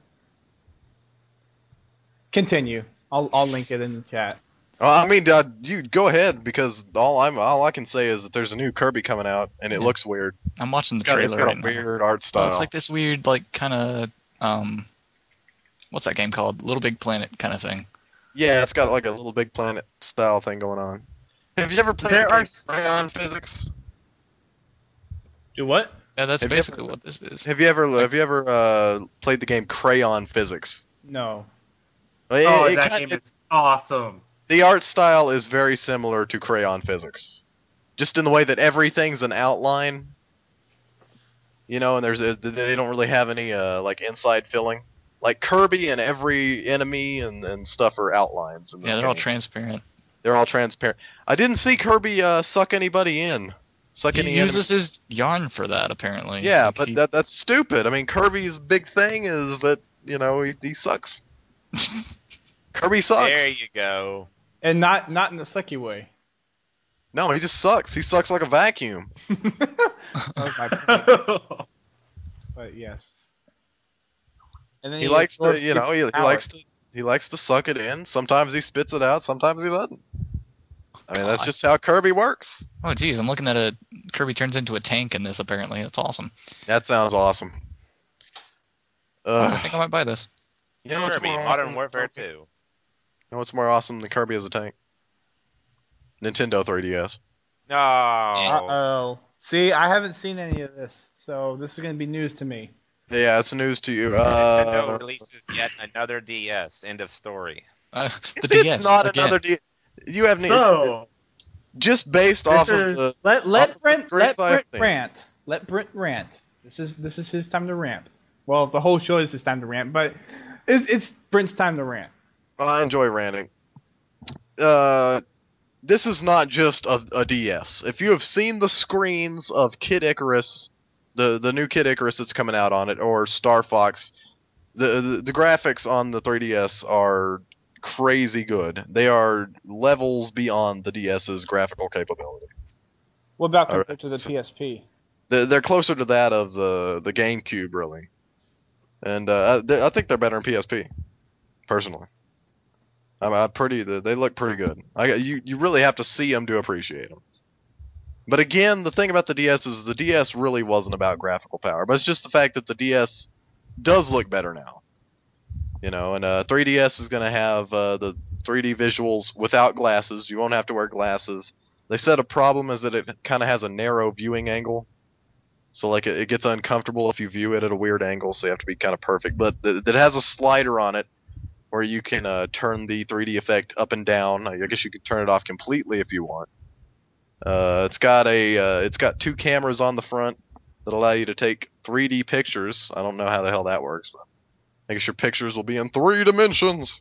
Continue. I'll link it in the chat. I mean, you go ahead because all I can say is that there's a new Kirby coming out and it Yeah. looks weird. I'm watching the It's trailer got right a now. weird art Oh, style. it's like this weird, like, kind of, what's that game called? Little Big Planet kind of thing. Yeah, it's got like a Little Big Planet style thing going on. Have you ever played There the are game Crayon Physics? do what? Yeah, that's Have you basically ever- what this is. Have you ever played the game Crayon Physics? No. It- Oh, it that kinda- game is awesome. The art style is very similar to Crayon Physics, just in the way that everything's an outline. You know, and they don't really have any like inside filling. Like Kirby and every enemy and stuff are outlines. In this Yeah, they're all game. transparent. They're all transparent. I didn't see Kirby suck anybody in. Suck He any uses his yarn for that, apparently. Yeah, Like, but he- that's stupid. I mean, Kirby's big thing is that, you know, he sucks. Kirby sucks. There you go. And not in a sucky way. No, he just sucks. He sucks like a vacuum. That was my point, but yes. And then He likes to, absorbs you know, he power. likes to suck it in. Sometimes he spits it out. Sometimes he doesn't. I mean, that's God. just how Kirby works. Oh, geez, I'm looking at a Kirby turns into a tank in this. Apparently, that's awesome. That sounds awesome. I think I might buy this. You know what's Kirby, more Modern awesome? Warfare You 2. know what's more awesome than Kirby as a tank? Nintendo 3DS. No. Uh-oh. See, I haven't seen any of this, so this is going to be news to me. Yeah, it's news to you. Nintendo releases yet another DS. End of story. The It's DS. not again. another DS. You have So, just based This off of is- the. Let off of the Brent script I've seen. rant. Let Brent rant. This is his time to rant. Well, the whole show is his time to rant, but it's Brent's time to rant. I enjoy ranting. This is not just a DS. If you have seen the screens of Kid Icarus, the new Kid Icarus that's coming out on it, or Star Fox, the graphics on the 3DS are crazy good. They are levels beyond the DS's graphical capability. What about All compared to the so- PSP? They're closer to that of the GameCube, really. And I think they're better in PSP, personally. I mean, they look pretty good. You really have to see them to appreciate them. But again, the thing about the DS is the DS really wasn't about graphical power, but it's just the fact that the DS does look better now. You know, and 3DS is going to have the 3D visuals without glasses. You won't have to wear glasses. They said a problem is that it kind of has a narrow viewing angle. So like it gets uncomfortable if you view it at a weird angle, so you have to be kind of perfect. But it has a slider on it where you can turn the 3D effect up and down. I guess you could turn it off completely if you want. It's got two cameras on the front that allow you to take 3D pictures. I don't know how the hell that works, but I guess your pictures will be in 3 dimensions.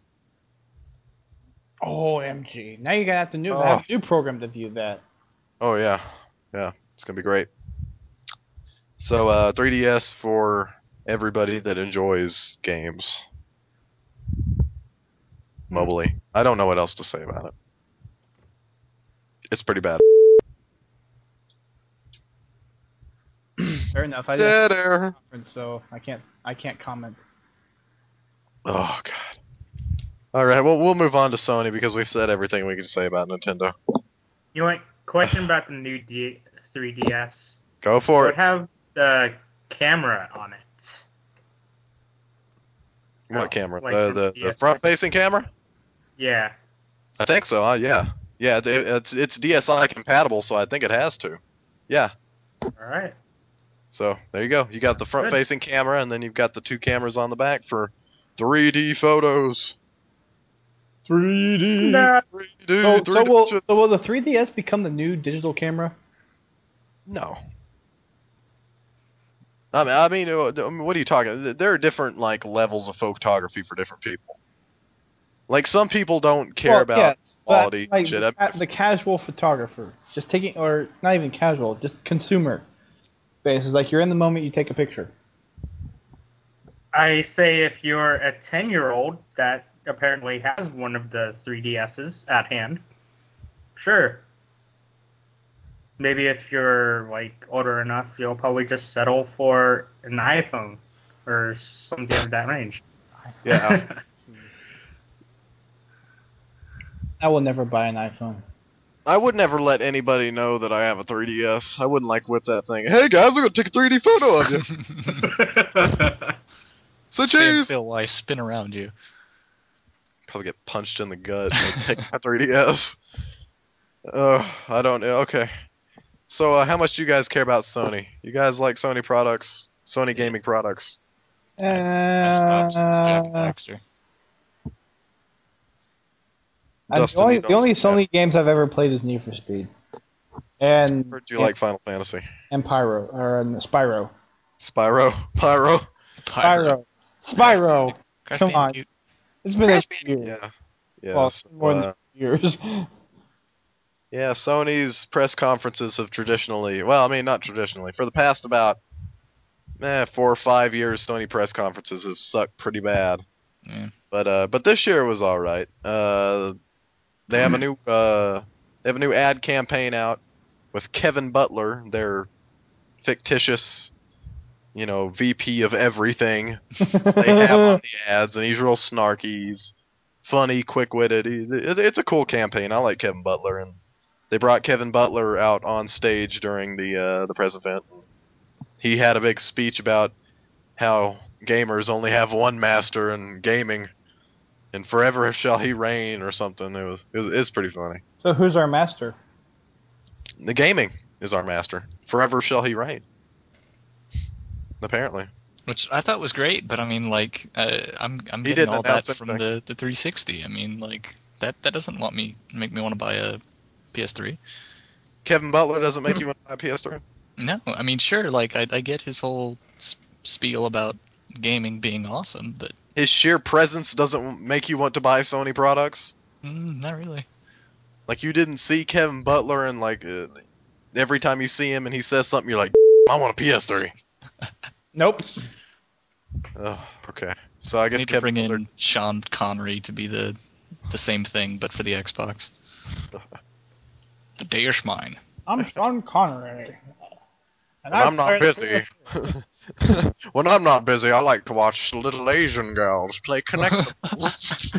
OMG. Now you're going to have to Oh. have a new program to view that. Oh yeah, it's gonna be great. So 3DS for everybody that enjoys games mobilely. I don't know what else to say about it. It's pretty bad. Fair enough. I didn't Dead air. conference, so I can't comment. Oh god. All right, well we'll move on to Sony because we've said everything we can say about Nintendo. you know what? Question about the new 3DS. Go for Would it. have the camera on it. What camera? Like the DS. front-facing camera? Yeah. I think so. Yeah. Yeah, it's DSi compatible, so I think it has to. Yeah. All right. So there you go. You got the front-facing camera, and then you've got the two cameras on the back for 3D photos. 3D. Nah. 3D. So will the 3DS become the new digital camera? No. I mean, what are you talking? There are different like levels of photography for different people. Like some people don't care Well, about yes, but, quality like, shit. the casual photographer, just taking, or not even casual, just consumer basis. Like you're in the moment, you take a picture. I say if you're a 10-year-old that apparently has one of the 3DSs at hand, sure. Maybe if you're like older enough, you'll probably just settle for an iPhone or something of that range. Yeah. I will never buy an iPhone. I would never let anybody know that I have a 3DS. I wouldn't like whip that thing. Hey guys, I'm gonna take a 3D photo of you. So Stand cheese. still while I spin around you. Probably get punched in the gut and take my 3DS. I don't know. Okay. So how much do you guys care about Sony? You guys like Sony products? Sony gaming products? I stopped since Jack Baxter. Dustin, you The only don't- Sony games I've ever played is Need for Speed, and Or do you like Final Fantasy? Spyro. Spyro? Pyro? Spyro. Crash Come on. Bandicoot. It's been a few years. Yeah. Yeah. Well, so, more than years. yeah, Sony's press conferences have traditionally, well, I mean, not traditionally, for the past about 4 or 5 years, Sony press conferences have sucked pretty bad. Yeah. But this year was all right. They have a new ad campaign out with Kevin Butler, their fictitious, VP of everything. They have on the ads, and he's real snarky. He's funny, quick-witted. It's a cool campaign. I like Kevin Butler, and they brought Kevin Butler out on stage during the press event. He had a big speech about how gamers only have one master in gaming, and forever shall he reign, or something. It's pretty funny. So who's our master? The gaming is our master. Forever shall he reign. Apparently. Which I thought was great, but I mean, like, I'm He getting didn't all that announce from anything. the 360. I mean, like, that doesn't make me want to buy a PS3. Kevin Butler doesn't make you want to buy a PS3? No, I mean, sure, like, I get his whole spiel about gaming being awesome, but His sheer presence doesn't make you want to buy Sony products? not really. Like, you didn't see Kevin Butler, and like every time you see him and he says something, you're like, I want a PS3. Nope. Oh, okay. So I guess Need to Kevin bring Butler. in Sean Connery to be the same thing, but for the Xbox. The day is mine. I'm Sean Connery. And When I'm not play- busy. When I'm not busy, I like to watch little Asian girls play Connectables.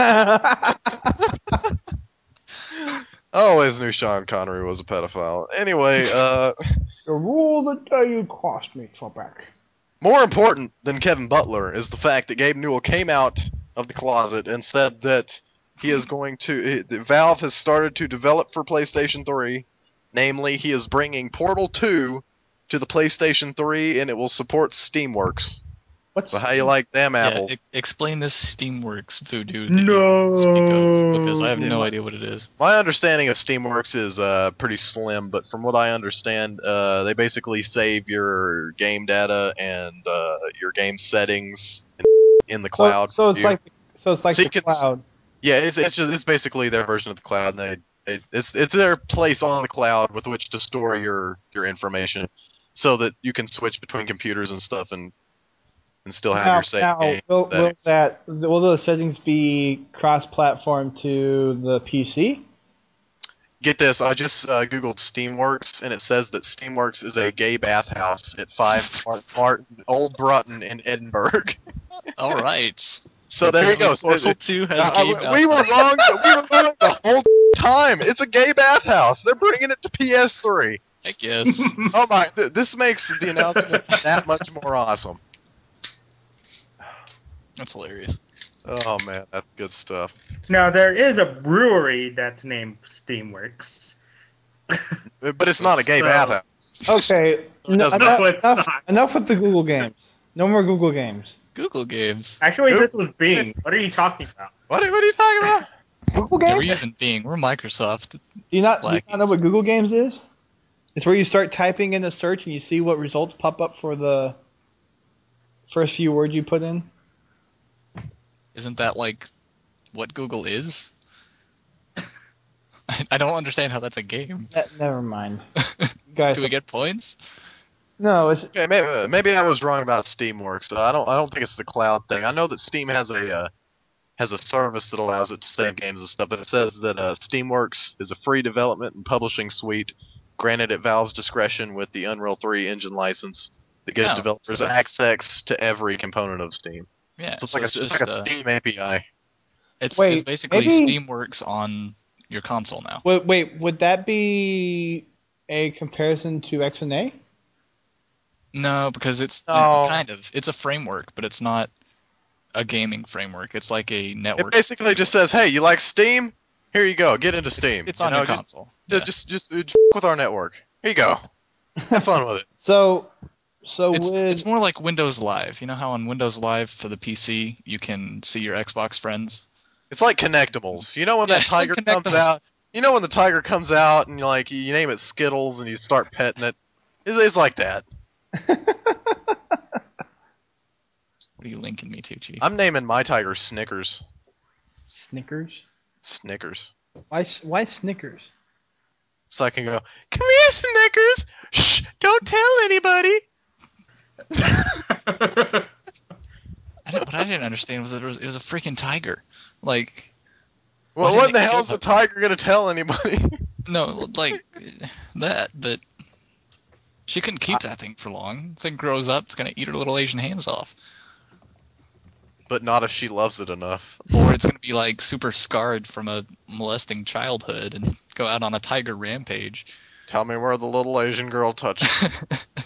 I always knew Sean Connery was a pedophile. Anyway, The rule the day you crossed me, Trebek. more important than Kevin Butler is the fact that Gabe Newell came out of the closet and said that he is going to. Valve has started to develop for PlayStation 3. Namely, he is bringing Portal 2 to the PlayStation 3, and it will support Steamworks. What's So how you like them apples? Yeah, explain this Steamworks voodoo that No. you speak of, because I have Yeah. no idea what it is. My understanding of Steamworks is pretty slim, but from what I understand, they basically save your game data and your game settings in the cloud. So it's for you. like So the you can- cloud. Yeah, it's basically their version of the cloud. And it's their place on the cloud with which to store your information, so that you can switch between computers and stuff and still have your save game will settings. will those settings be cross-platform to the PC? Get this, I just googled Steamworks, and it says that Steamworks is a gay bathhouse at 5 Martin Old Brutton in Edinburgh. All right. So there you go. Portal 2 has game We were wrong. We were wrong the whole time. It's a gay bathhouse. They're bringing it to PS3. I guess. Oh my! This makes the announcement that much more awesome. That's hilarious. Oh man, that's good stuff. Now, there is a brewery that's named Steamworks. But it's not a gay So- bathhouse. Okay, It doesn't No, it's not. enough with the Google games. No more Google games. Google Games. Actually, this was Bing. What are you talking about? What are you talking about? Google Yeah, games? we're using Bing. We're Microsoft. Do you not know Blackies. what Google Games is? It's where you start typing in a search and you see what results pop up for the first few words you put in. Isn't that like what Google is? I don't understand how that's a game. Never mind. Guys, Do we get points? No, it's Okay, maybe I was wrong about Steamworks. I don't think it's the cloud thing. I know that Steam has a service that allows it to save games and stuff, but it says that Steamworks is a free development and publishing suite granted at Valve's discretion with the Unreal 3 engine license that gives Oh, developers so it's- access to every component of Steam. Yeah, So it's so like it's a, just it's like a Steam API. it's Wait, basically maybe- Steamworks on your console now. wait. Would that be a comparison to XNA? No, because it's No. kind of it's a framework, but it's not a gaming framework. It's like a network. It basically just says, "Hey, you like Steam? Here you go. Get into Steam. It's You on know, your just- console. Just with our network. Here you go. Have fun with it." So It's more like Windows Live. You know how on Windows Live for the PC you can see your Xbox friends? It's like Connectables. You know when Yeah, that it's like tiger comes Connectables. out? You know when the tiger comes out and you name it Skittles and you start petting it? It's like that. What are you linking me to, Chief? I'm naming my tiger Snickers. Snickers. Snickers. Why Snickers? So I can go, "Come here, Snickers! Shh! Don't tell anybody!" What I didn't understand was that it was a freaking tiger. Like, Well, Why what didn't in the it hell is kill the tiger gonna tell anybody? no, like that. But she couldn't keep that thing for long. The thing grows up, it's gonna eat her little Asian hands off, But not if she loves it enough. or it's gonna be like super scarred from a molesting childhood and go out on a tiger rampage. Tell me where the little Asian girl touched.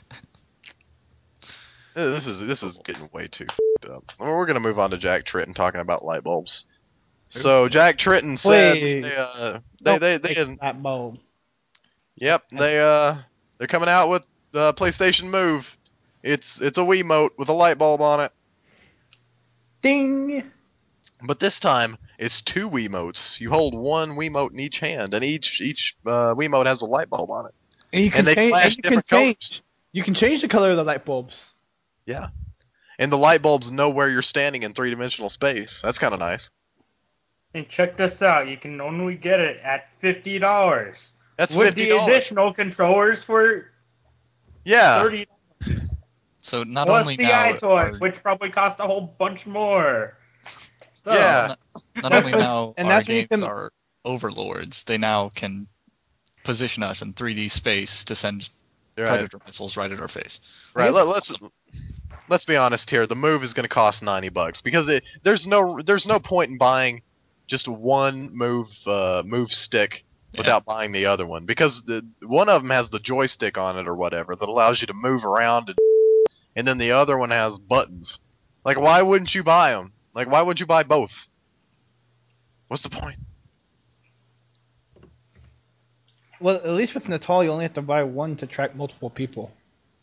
This is getting way too f***ed up. Well, we're gonna move on to Jack Tritton talking about light bulbs. So Jack Tritton said Wait. they that bulb. yep they're coming out with PlayStation Move. It's a Wiimote with a light bulb on it, Ding. but this time it's two Wiimotes. You hold one Wiimote in each hand, and each Wiimote has a light bulb on it. And you can And they change. flash And you can different change. colors. You can change the color of the light bulbs. Yeah, and the light bulbs know where you're standing in three-dimensional space. That's kind of nice. And check this out, you can only get it at $50. That's With $50. the additional controllers for Yeah. $30. So not Plus only the now, iToy, which probably cost a whole bunch more. So, Yeah. not only now And our that's when you games can- are overlords, they now can position us in 3D space to send Right. predator missiles right at our face. Right. Yes. Let's be honest here. The Move is going to cost $90 because there's no point in buying just one move stick without buying the other one, because one of them has the joystick on it or whatever that allows you to move around, and then the other one has buttons. Like, why wouldn't you buy them? Like, why would you buy both? What's the point? Well, at least with Natal, you only have to buy one to track multiple people.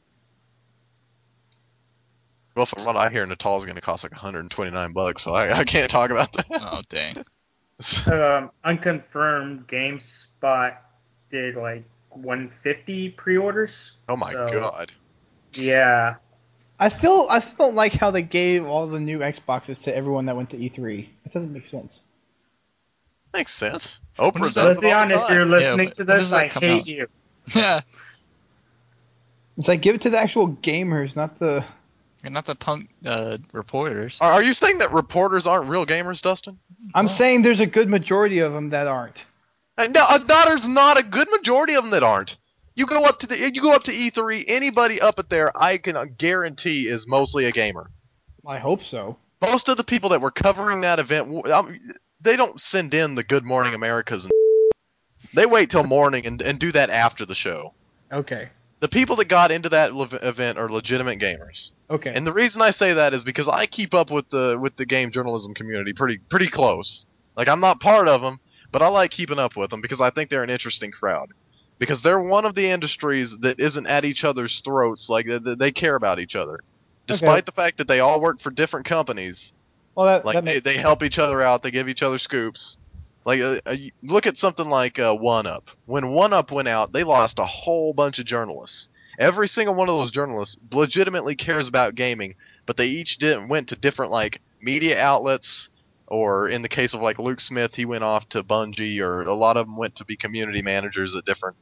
Well, from what I hear, Natal's going to cost like $129, so I can't talk about that. Oh dang! unconfirmed GameSpot did like 150 pre-orders. Oh my So- god. Yeah. I still don't like how they gave all the new Xboxes to everyone that went to E3. It doesn't make sense. Makes sense. Oprah does does that- Let's it be all the honest, time. you're listening Yeah, to when this, does that I come hate out? you. Yeah, It's like give it to the actual gamers, not the. you're not the punk reporters. Are you saying that reporters aren't real gamers, Dustin? I'm saying there's a good majority of them that aren't. No, there's not a good majority of them that aren't. You go up to E3, anybody up at there, I can guarantee is mostly a gamer. I hope so. Most of the people that were covering that event, they don't send in the Good Morning Americas. And they wait till morning and do that after the show. Okay. The people that got into that event are legitimate gamers. Okay. And the reason I say that is because I keep up with the game journalism community pretty close. Like, I'm not part of them, but I like keeping up with them because I think they're an interesting crowd. Because they're one of the industries that isn't at each other's throats. Like, they care about each other. Despite the fact that they all work for different companies, well, that like makes they help each other out, they give each other scoops. Like, look at something like 1UP. When 1UP went out, they lost a whole bunch of journalists. Every single one of those journalists legitimately cares about gaming, but they each went to different, like, media outlets, or in the case of, like, Luke Smith, he went off to Bungie, or a lot of them went to be community managers at different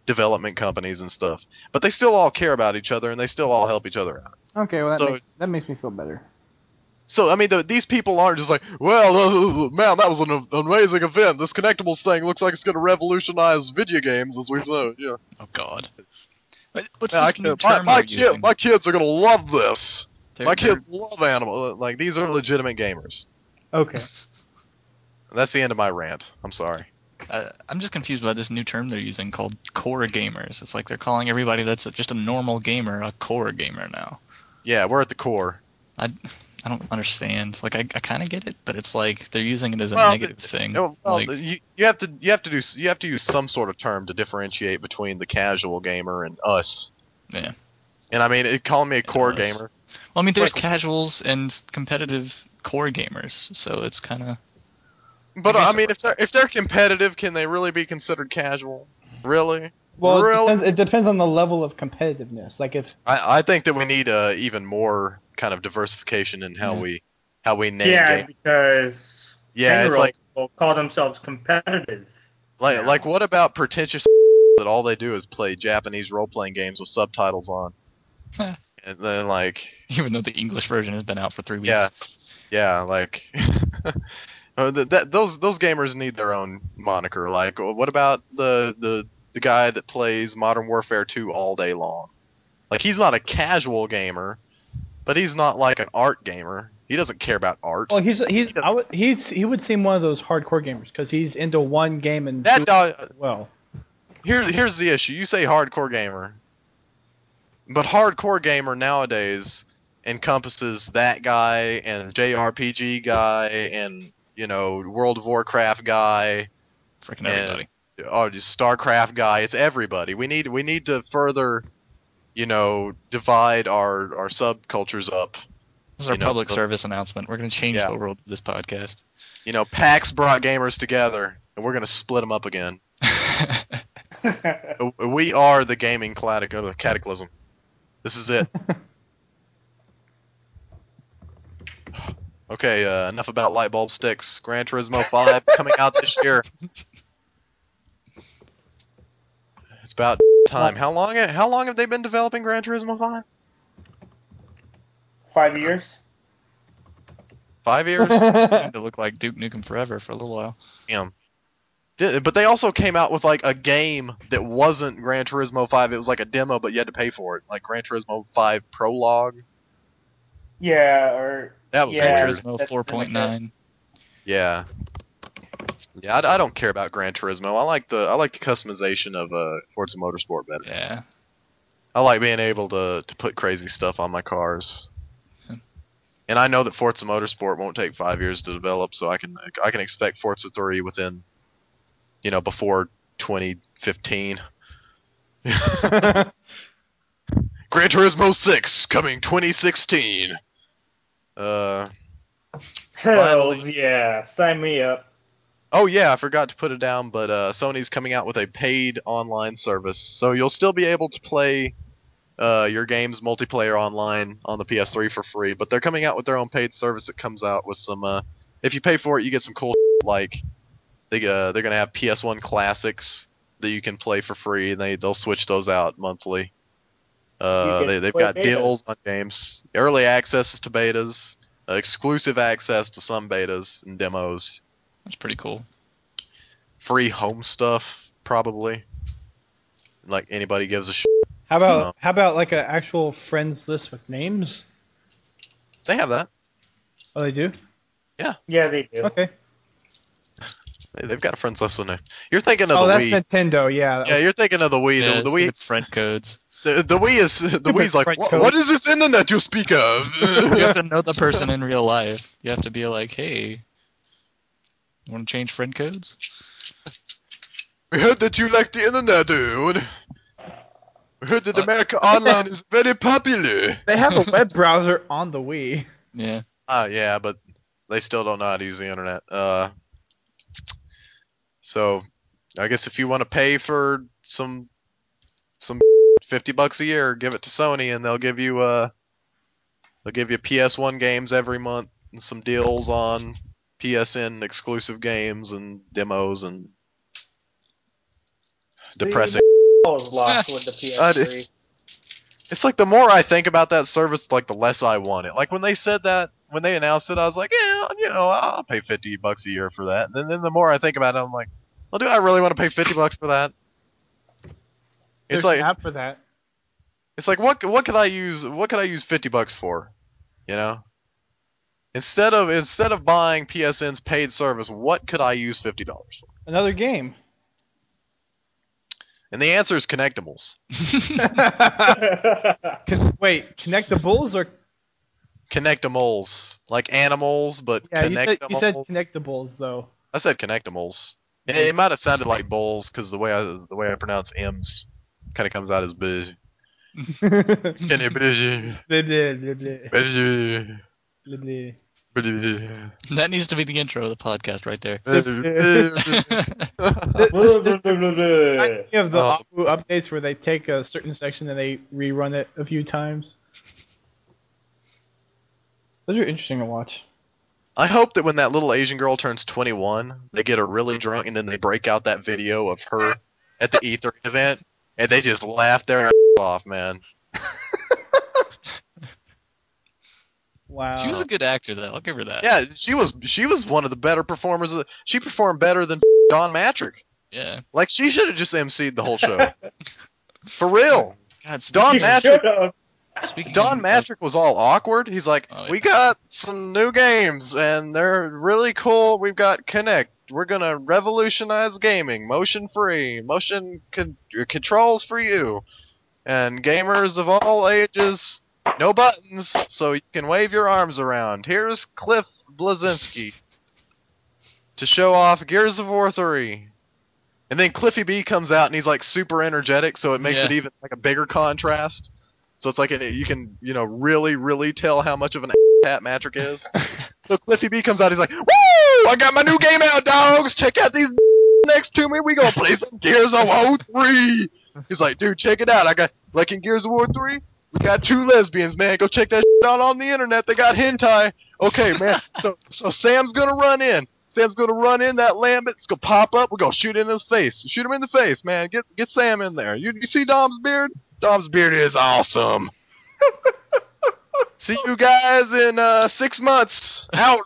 development companies and stuff. But they still all care about each other, and they still all help each other out. Okay, well So- that makes me feel better. So, I mean, these people aren't just like, well, man, that was an amazing event. This Connectables thing looks like it's going to revolutionize video games, as we say. Yeah. Oh God. What's Yeah, this new term they're using? my kids are going to love this. My They're- kids love animal. Like, these are legitimate gamers. Okay. That's the end of my rant. I'm sorry. I'm just confused by this new term they're using called core gamers. It's like they're calling everybody that's just a normal gamer a core gamer now. Yeah, we're at the core. I don't understand. Like I kind of get it, but it's like they're using it as a Well, negative thing. Well, like, you have to use some sort of term to differentiate between the casual gamer and us. Yeah. And I mean, calling me a core us. gamer. well, I mean, there's like- casuals and competitive core gamers, so it's kind of. But I guess I mean, it if they're competitive, can they really be considered casual? Really? Well, really? it depends on the level of competitiveness. Like if I think that we need even more kind of diversification in how we name Yeah, games. because Yeah, it's 10-year-olds like will call themselves competitive. like what about pretentious that all they do is play Japanese role playing games with subtitles on, and then like Even though the English version has been out for 3 weeks. yeah like those gamers need their own moniker. Like what about the guy that plays Modern Warfare 2 all day long? Like he's not a casual gamer, but he's not like an art gamer. He doesn't care about art. well, he would seem one of those hardcore gamers because he's into one game and That doing dog, it well. here's the issue. You say hardcore gamer, but hardcore gamer nowadays encompasses that guy and JRPG guy and World of Warcraft guy, Freaking everybody. just StarCraft guy. It's everybody. We need to further, divide our subcultures up. This is our public the- service announcement. We're going to change Yeah. the world with this podcast. PAX brought gamers together, and we're gonna split them up again. We are the gaming cataclysm. This is it. Okay, enough about light bulb sticks. Gran Turismo 5 is coming out this year. It's about time. How long have they been developing Gran Turismo 5? 5 years. 5 years? to look like Duke Nukem Forever for a little while. Damn. But they also came out with like a game that wasn't Gran Turismo 5. It was like a demo, but you had to pay for it. Like Gran Turismo 5 Prologue. Yeah, or That was Yeah, weird. Turismo that's 4.9. Yeah. Yeah, I don't care about Gran Turismo. I like the customization of Forza Motorsport better. Yeah. I like being able to put crazy stuff on my cars. Yeah. And I know that Forza Motorsport won't take 5 years to develop, so I can expect Forza 3 within before 2015. Gran Turismo 6 coming 2016. hell Finally. yeah, sign me up. Oh yeah, I forgot to put it down, but Sony's coming out with a paid online service, so you'll still be able to play your games multiplayer online on the PS3 for free. But they're coming out with their own paid service that comes out with some. If you pay for it, you get some cool like they're gonna have PS1 classics that you can play for free, and they'll switch those out monthly. They've play got betas. deals on games, early access to betas, exclusive access to some betas and demos. That's pretty cool. Free home stuff, probably. Like anybody gives a shit. How So- about like an actual friends list with names? They have that. Oh, they do. Yeah, they do. Okay. They've got a friends list with name. You're thinking of Oh, the that's Wii. Nintendo. Yeah. Yeah, you're thinking of the Wii. Yeah, the Wii. stupid friend codes. The Wii is the Wii's like. Friend What, code. what is this internet you speak of? You have to know the person in real life. You have to be like, hey, you want to change friend codes? We heard that you like the internet, dude. We heard that America Online is very popular. They have a web browser on the Wii. Yeah. Yeah, but they still don't know how to use the internet. So, I guess if you want to pay for some $50 a year, give it to Sony, and they'll give you PS1 games every month and some deals on PSN exclusive games and demos and depressing was lost with the PS3. It's like the more I think about that service, like the less I want it. Like when they said that, when they announced it, I was like, yeah, I'll pay $50 a year for that. And then the more I think about it, I'm like, well, do I really want to pay $50 for that? There's It's like an app for that. It's like what could I use $50 for? You know? Instead of buying PSN's paid service, what could I use $50 for? Another game. And the answer is Connectables. Wait, Connectables or Connectimals. Like animals, but yeah? You Connectimals. said Connectables though. I said Connectimals. It might have sounded like bowls because the way I pronounce M's kind of comes out as B. That needs to be the intro of the podcast right there. I have the Apu updates where they take a certain section and they rerun it a few times. Those are interesting to watch. I hope that when that little Asian girl turns 21, they get her really drunk and then they break out that video of her at the E3 event and they just laugh their ass off, man. Wow. She was a good actor, though. I'll give her that. Yeah, she was one of the better performers. She performed better than Don Matrick. Yeah. Like, she should have just emceed the whole show. For real. God, Don Matrick. Speaking Don of, Matrick was all awkward. He's like, Oh, yeah. we got some new games, and they're really cool. We've got Kinect. We're going to revolutionize gaming. Motion-free. Motion controls for you. And gamers of all ages, no buttons, so you can wave your arms around. Here's Cliff Bleszinski to show off Gears of War 3. And then Cliffy B comes out, and he's like super energetic, so it makes it even like a bigger contrast. So it's like you can, really, really tell how much of an Pat Matrick is. So Cliffy B comes out, he's like, woo! I got my new game out, dogs! Check out these next to me. We gonna play some Gears of War 3! He's like, dude, check it out. I got, like in Gears of War 3, we got 2 lesbians, man. Go check that shit out on the internet. They got hentai. Okay, man. So Sam's gonna run in. Sam's gonna run in. That Lambent's gonna pop up. We're gonna shoot him in the face. Shoot him in the face, man. Get Sam in there. You see Dom's beard? Dom's beard is awesome. See you guys in 6 months. Out.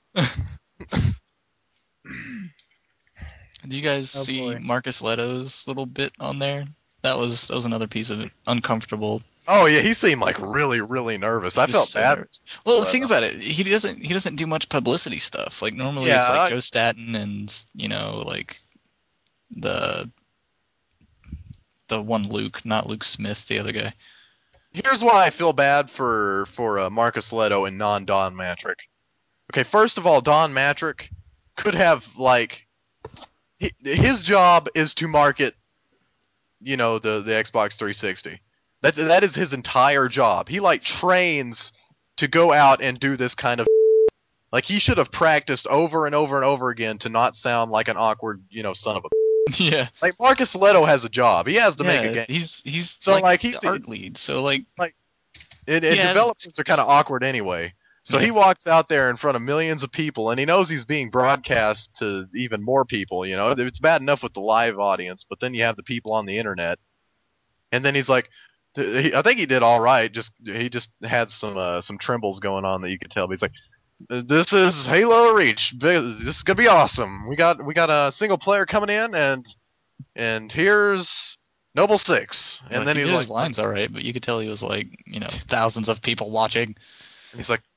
Did you guys see Marcus Leto's little bit on there? That was another piece of uncomfortable. Oh yeah, he seemed like really, really nervous. I felt bad. Nervous. Well, think about it. He doesn't do much publicity stuff. Like normally it's like Joe Staten and like the one Luke, not Luke Smith, the other guy. Here's why I feel bad for Marcus Leto and non-Don Matrick. Okay, first of all, Don Matrick could have his job is to market, the Xbox 360. That is his entire job. He trains to go out and do this kind of. Like he should have practiced over and over and over again to not sound like an awkward, son of a. Yeah. Like Marcus Leto has a job. He has to make a game. He's so he's the art lead. So developers are kind of awkward anyway. So he walks out there in front of millions of people, and he knows he's being broadcast to even more people. It's bad enough with the live audience, but then you have the people on the internet, and then he's like, I think he did all right. He just had some trembles going on that you could tell. But he's like, "This is Halo Reach. This is gonna be awesome. We got a single player coming in, and here's Noble 6." And then he he's did like, his lines all right, but you could tell he was thousands of people watching. And he's like,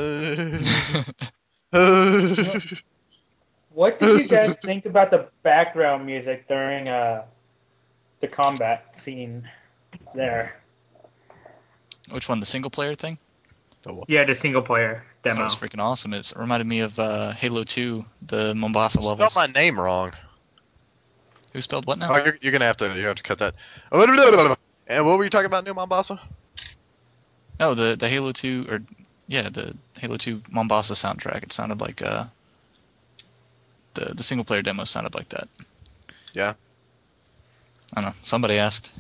What did you guys think about the background music during the combat scene there? Which one, the single player thing? Yeah, the single player demo. That was freaking awesome. It reminded me of Halo 2, the Mombasa levels. spelled my name wrong. Who spelled what now? Oh, you're gonna have to cut that. And what were you talking about, New Mombasa? No, the Halo 2 the Halo 2 Mombasa soundtrack. It sounded like the single player demo sounded like that. Yeah. I don't know. Somebody asked.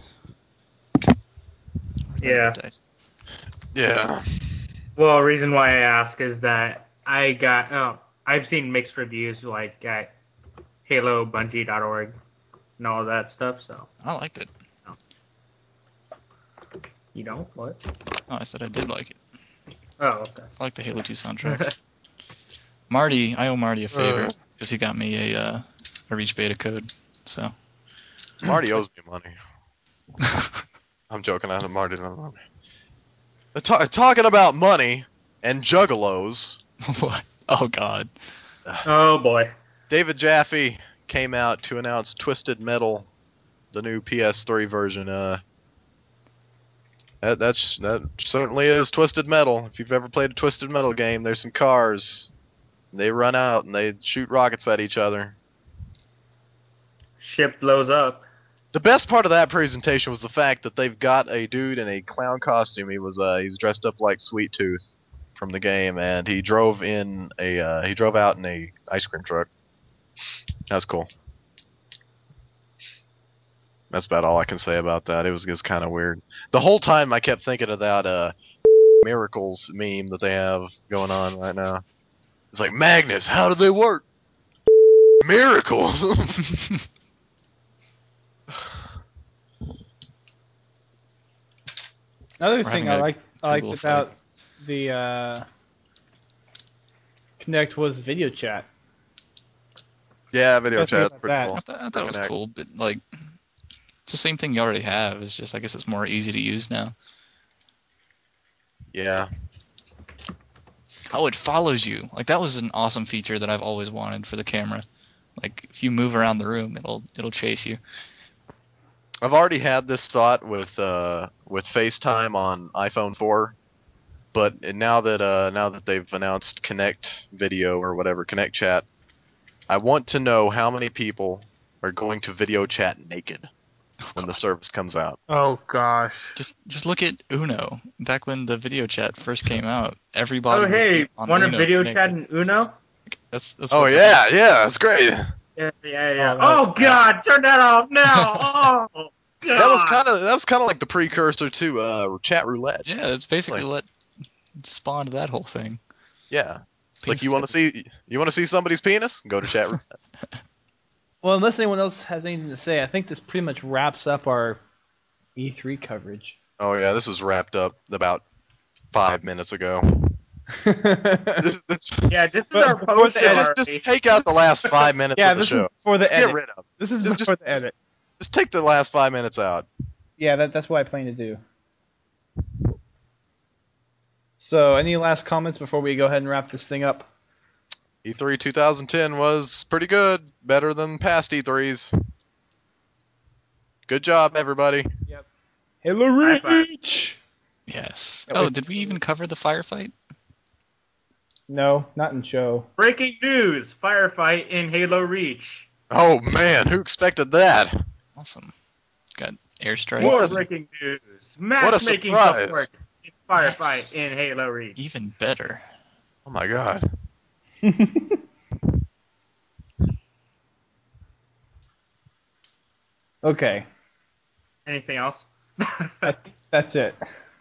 Yeah. Yeah. Well, the reason why I ask is that I've seen mixed reviews at HaloBungie.org and all that stuff. So I liked it. You don't? What? Oh, I said I did like it. Oh, okay. I like the Halo 2 soundtrack. Marty, I owe Marty a favor because he got me a Reach beta code. So. Marty owes me money. I'm joking. Marty doesn't owe me. Talking about money and juggalos. What? Oh God. Oh boy. David Jaffe came out to announce Twisted Metal, the new PS3 version. That certainly is Twisted Metal. If you've ever played a Twisted Metal game, there's some cars. They run out and they shoot rockets at each other. Ship blows up. The best part of that presentation was the fact that they've got a dude in a clown costume. He was dressed up like Sweet Tooth from the game, and he drove out in a ice cream truck. That's cool. That's about all I can say about that. It was just kind of weird. The whole time I kept thinking of that Miracles meme that they have going on right now. It's like, Magnus, how do they work? Miracles! Another We're thing having I a liked Google about the Kinect was video chat. Yeah, video Especially chat's about pretty that. cool. I thought it was Connect. cool, but like, it's the same thing you already have. It's just, I guess it's more easy to use now. Yeah. Oh, it follows you. Like, that was an awesome feature that I've always wanted for the camera. Like, if you move around the room, it'll chase you. I've already had this thought with FaceTime on iPhone 4, but now that they've announced Kinect Video or whatever, Kinect Chat, I want to know how many people are going to video chat naked when the service comes out. Oh gosh. Just look at Uno. Back when the video chat first came out, everybody Oh hey, was on want to Uno video naked. chat in Uno? That's Oh yeah, that's great. Yeah. Oh god, turn that off now. Oh god. That was kind of like the precursor to chat roulette. Yeah, it's basically what spawned that whole thing. Yeah. It's like Penis you want to see somebody's penis? Go to chat roulette. Well, unless anyone else has anything to say, I think this pretty much wraps up our E3 coverage. Oh yeah, this was wrapped up about 5 minutes ago. Yeah, this is But our before post the edit- Just take out the last 5 minutes Yeah, of the this show. is for the Get edit. rid of. This is Just- before the edit. Just take the last 5 minutes out. Yeah, that's what I plan to do. So, any last comments before we go ahead and wrap this thing up? E3 2010 was pretty good, better than past E3s. Good job, everybody. Halo High five. Reach! Yes. Yeah, Oh, wait. did we even cover the firefight? No, not in show. Breaking news: firefight in Halo Reach. Oh man, who expected that? Awesome. Got airstrikes. More and breaking news: What a matchmaking surprise. support in firefight Yes. in Halo Reach. Even better. Oh my god. Okay, Anything else? that's it.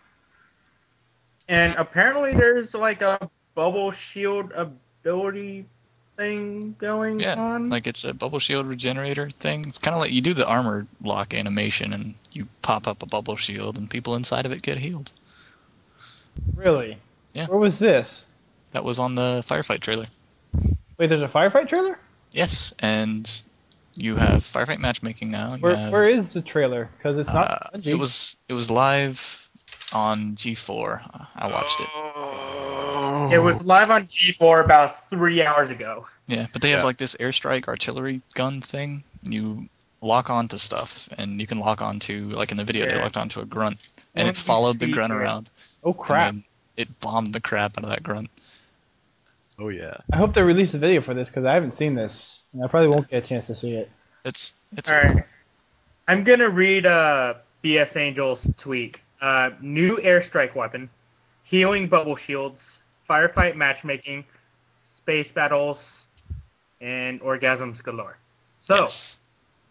And apparently there's like a bubble shield ability thing going Yeah, on. like it's a bubble shield regenerator thing. It's kind of like you do the armor lock animation and you pop up a bubble shield and people inside of it get healed. Really? Yeah. Where was this? That was on the firefight trailer. Wait, there's a firefight trailer? Yes, and you have firefight matchmaking now. And you have, Where is the trailer? Because it's not Bungie. it was live on G4. I watched it. Oh. It was live on G4 about 3 hours ago. Yeah, but they have Yeah. like this airstrike artillery gun thing. You lock onto stuff, and you can lock onto, like in the video, they Yeah. locked onto a grunt, and One it followed the PC grunt here. around. Oh crap! And then it bombed the crap out of that grunt. Oh yeah. I hope they release a video for this because I haven't seen this, and I probably won't get a chance to see it. It's All right. I'm gonna read BS Angel's tweet. New airstrike weapon, healing bubble shields, firefight matchmaking, space battles, and orgasms galore. So, yes.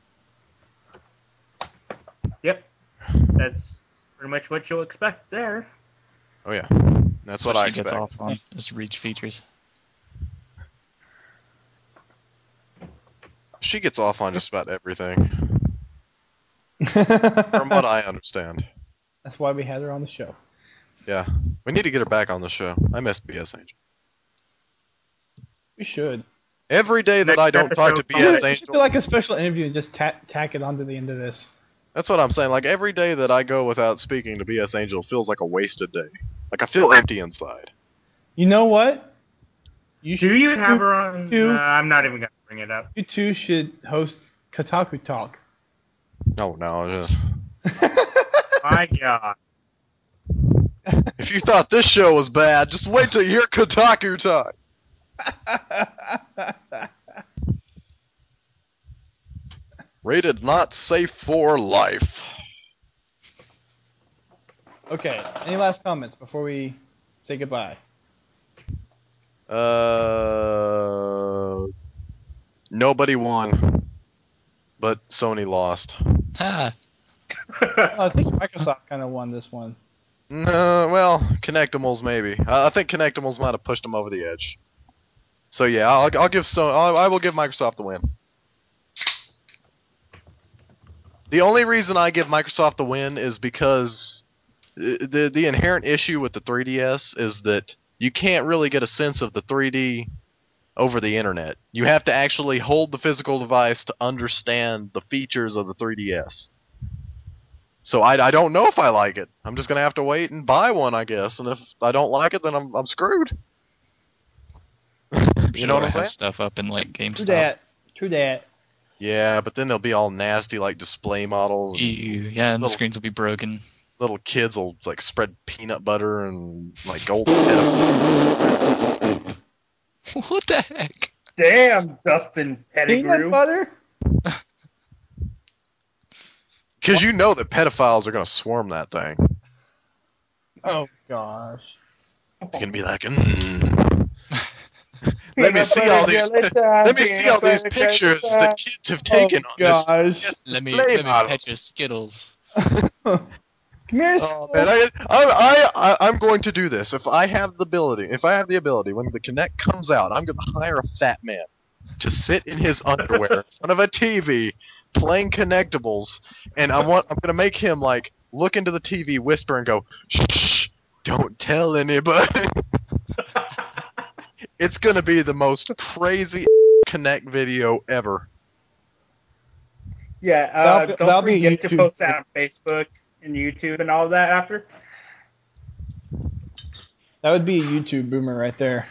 yep, that's pretty much what you'll expect there. Oh yeah. That's what what I she gets expect. off on is reach features. She gets off on just about everything, from what I understand. That's why we had her on the show. Yeah, we need to get her back on the show. I miss BS Angel. We should. Every day that Next I don't talk to episode, We BS should do Angel, like a special interview and just tack it onto the end of this. that's what I'm saying. Like every day that I go without speaking to BS Angel feels like a wasted day. Like I feel empty inside. You know what? Do you have her on? Two. I'm not even gonna bring it up. You two should host Kotaku Talk. No, My God. if you thought this show was bad, just wait till you hear Kotaku Talk. Rated not safe for life. Okay, any last comments before we say goodbye? Nobody won, but Sony lost. Ah, I think Microsoft kind of won this one. No, well, Connectimals maybe. I think Connectimals might have pushed them over the edge. So yeah, I will give Microsoft the win. The only reason I give Microsoft the win is because the inherent issue with the 3DS is that you can't really get a sense of the 3D over the internet. You have to actually hold the physical device to understand the features of the 3DS. So I don't know if I like it. I'm just gonna have to wait and buy one, I guess. And if I don't like it, then I'm screwed. You know what I'm saying? Have stuff up in like True GameStop. that. Yeah, but then they'll be all nasty like display models. And Ew, yeah, and the Little- screens will be broken. little kids will like spread peanut butter and like gold pedophiles. What the heck? Damn, Dustin Peanut Pettigrew. butter? Because you know that pedophiles are gonna swarm that thing. Oh gosh. They're gonna be like, let me see all these. Let me see all these pictures that kids have taken on gosh. this Let me display model. pet your Skittles. Come here. Oh man, I'm going to do this if I have the ability. If I have the ability, when the Kinect comes out, I'm going to hire a fat man to sit in his underwear in front of a TV playing Connectables, and I'm going to make him like look into the TV, whisper, and go, "Shh, don't tell anybody." It's going to be the most crazy Kinect video ever. Yeah, That'll don't be forget to YouTube. post that on Facebook and YouTube and all that after. That would be a YouTube boomer right there.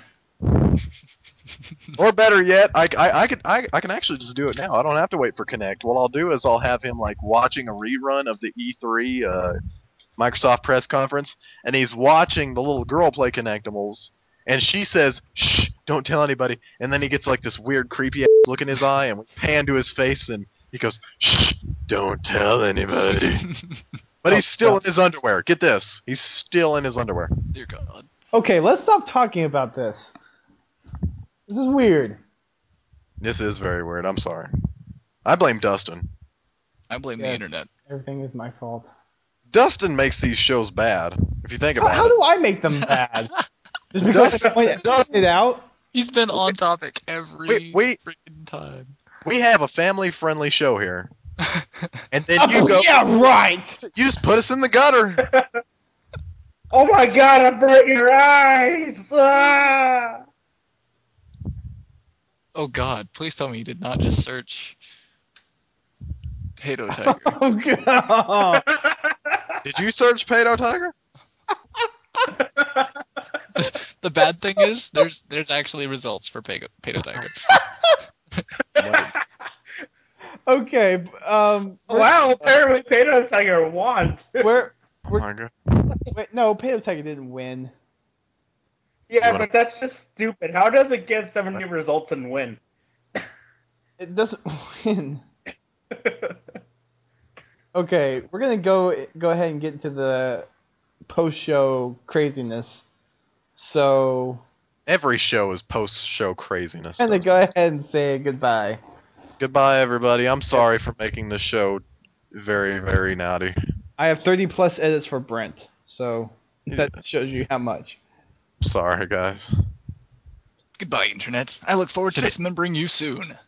Or better yet, I can actually just do it now. I don't have to wait for Kinect. What I'll do is I'll have him like watching a rerun of the E3 Microsoft press conference, and he's watching the little girl play Connectimals, and she says, "Shh, don't tell anybody." And then he gets like this weird creepy ass look in his eye, and we pan to his face, and he goes, "Shh, don't tell anybody." But he's still in his underwear. Get this, he's still in his underwear. Dear God. Okay, let's stop talking about this. This is weird. This is very weird. I'm sorry. I blame Dustin. I blame the Yes. internet. Everything is my fault. Dustin makes these shows bad. If you think about How it. do I make them bad? Just because I point it out? He's been on topic every We- freaking time. We have a family-friendly show here, and then you Oh, go. yeah, right. You just put us in the gutter. Oh my God! I burnt your eyes. Ah! Oh God, please tell me you did not just search Potato Tiger. Oh, God. Did you search Pedo Tiger? The bad thing is, there's actually results for Potato Tiger. Okay, Wow! Apparently, Pedo Tiger won. wait, Tiger. no, Potato Tiger didn't win. Yeah, What? but that's just stupid. How does it get 70 results and win? It doesn't win. Okay, we're gonna go ahead and get into the post-show craziness. So, Every show is post-show craziness. I'm gonna go ahead and say goodbye. Goodbye, everybody. I'm sorry for making this show very, very naughty. I have 30 plus edits for Brent, so that shows you how much. Sorry, guys. Goodbye, Internet. I look forward to dismembering you soon.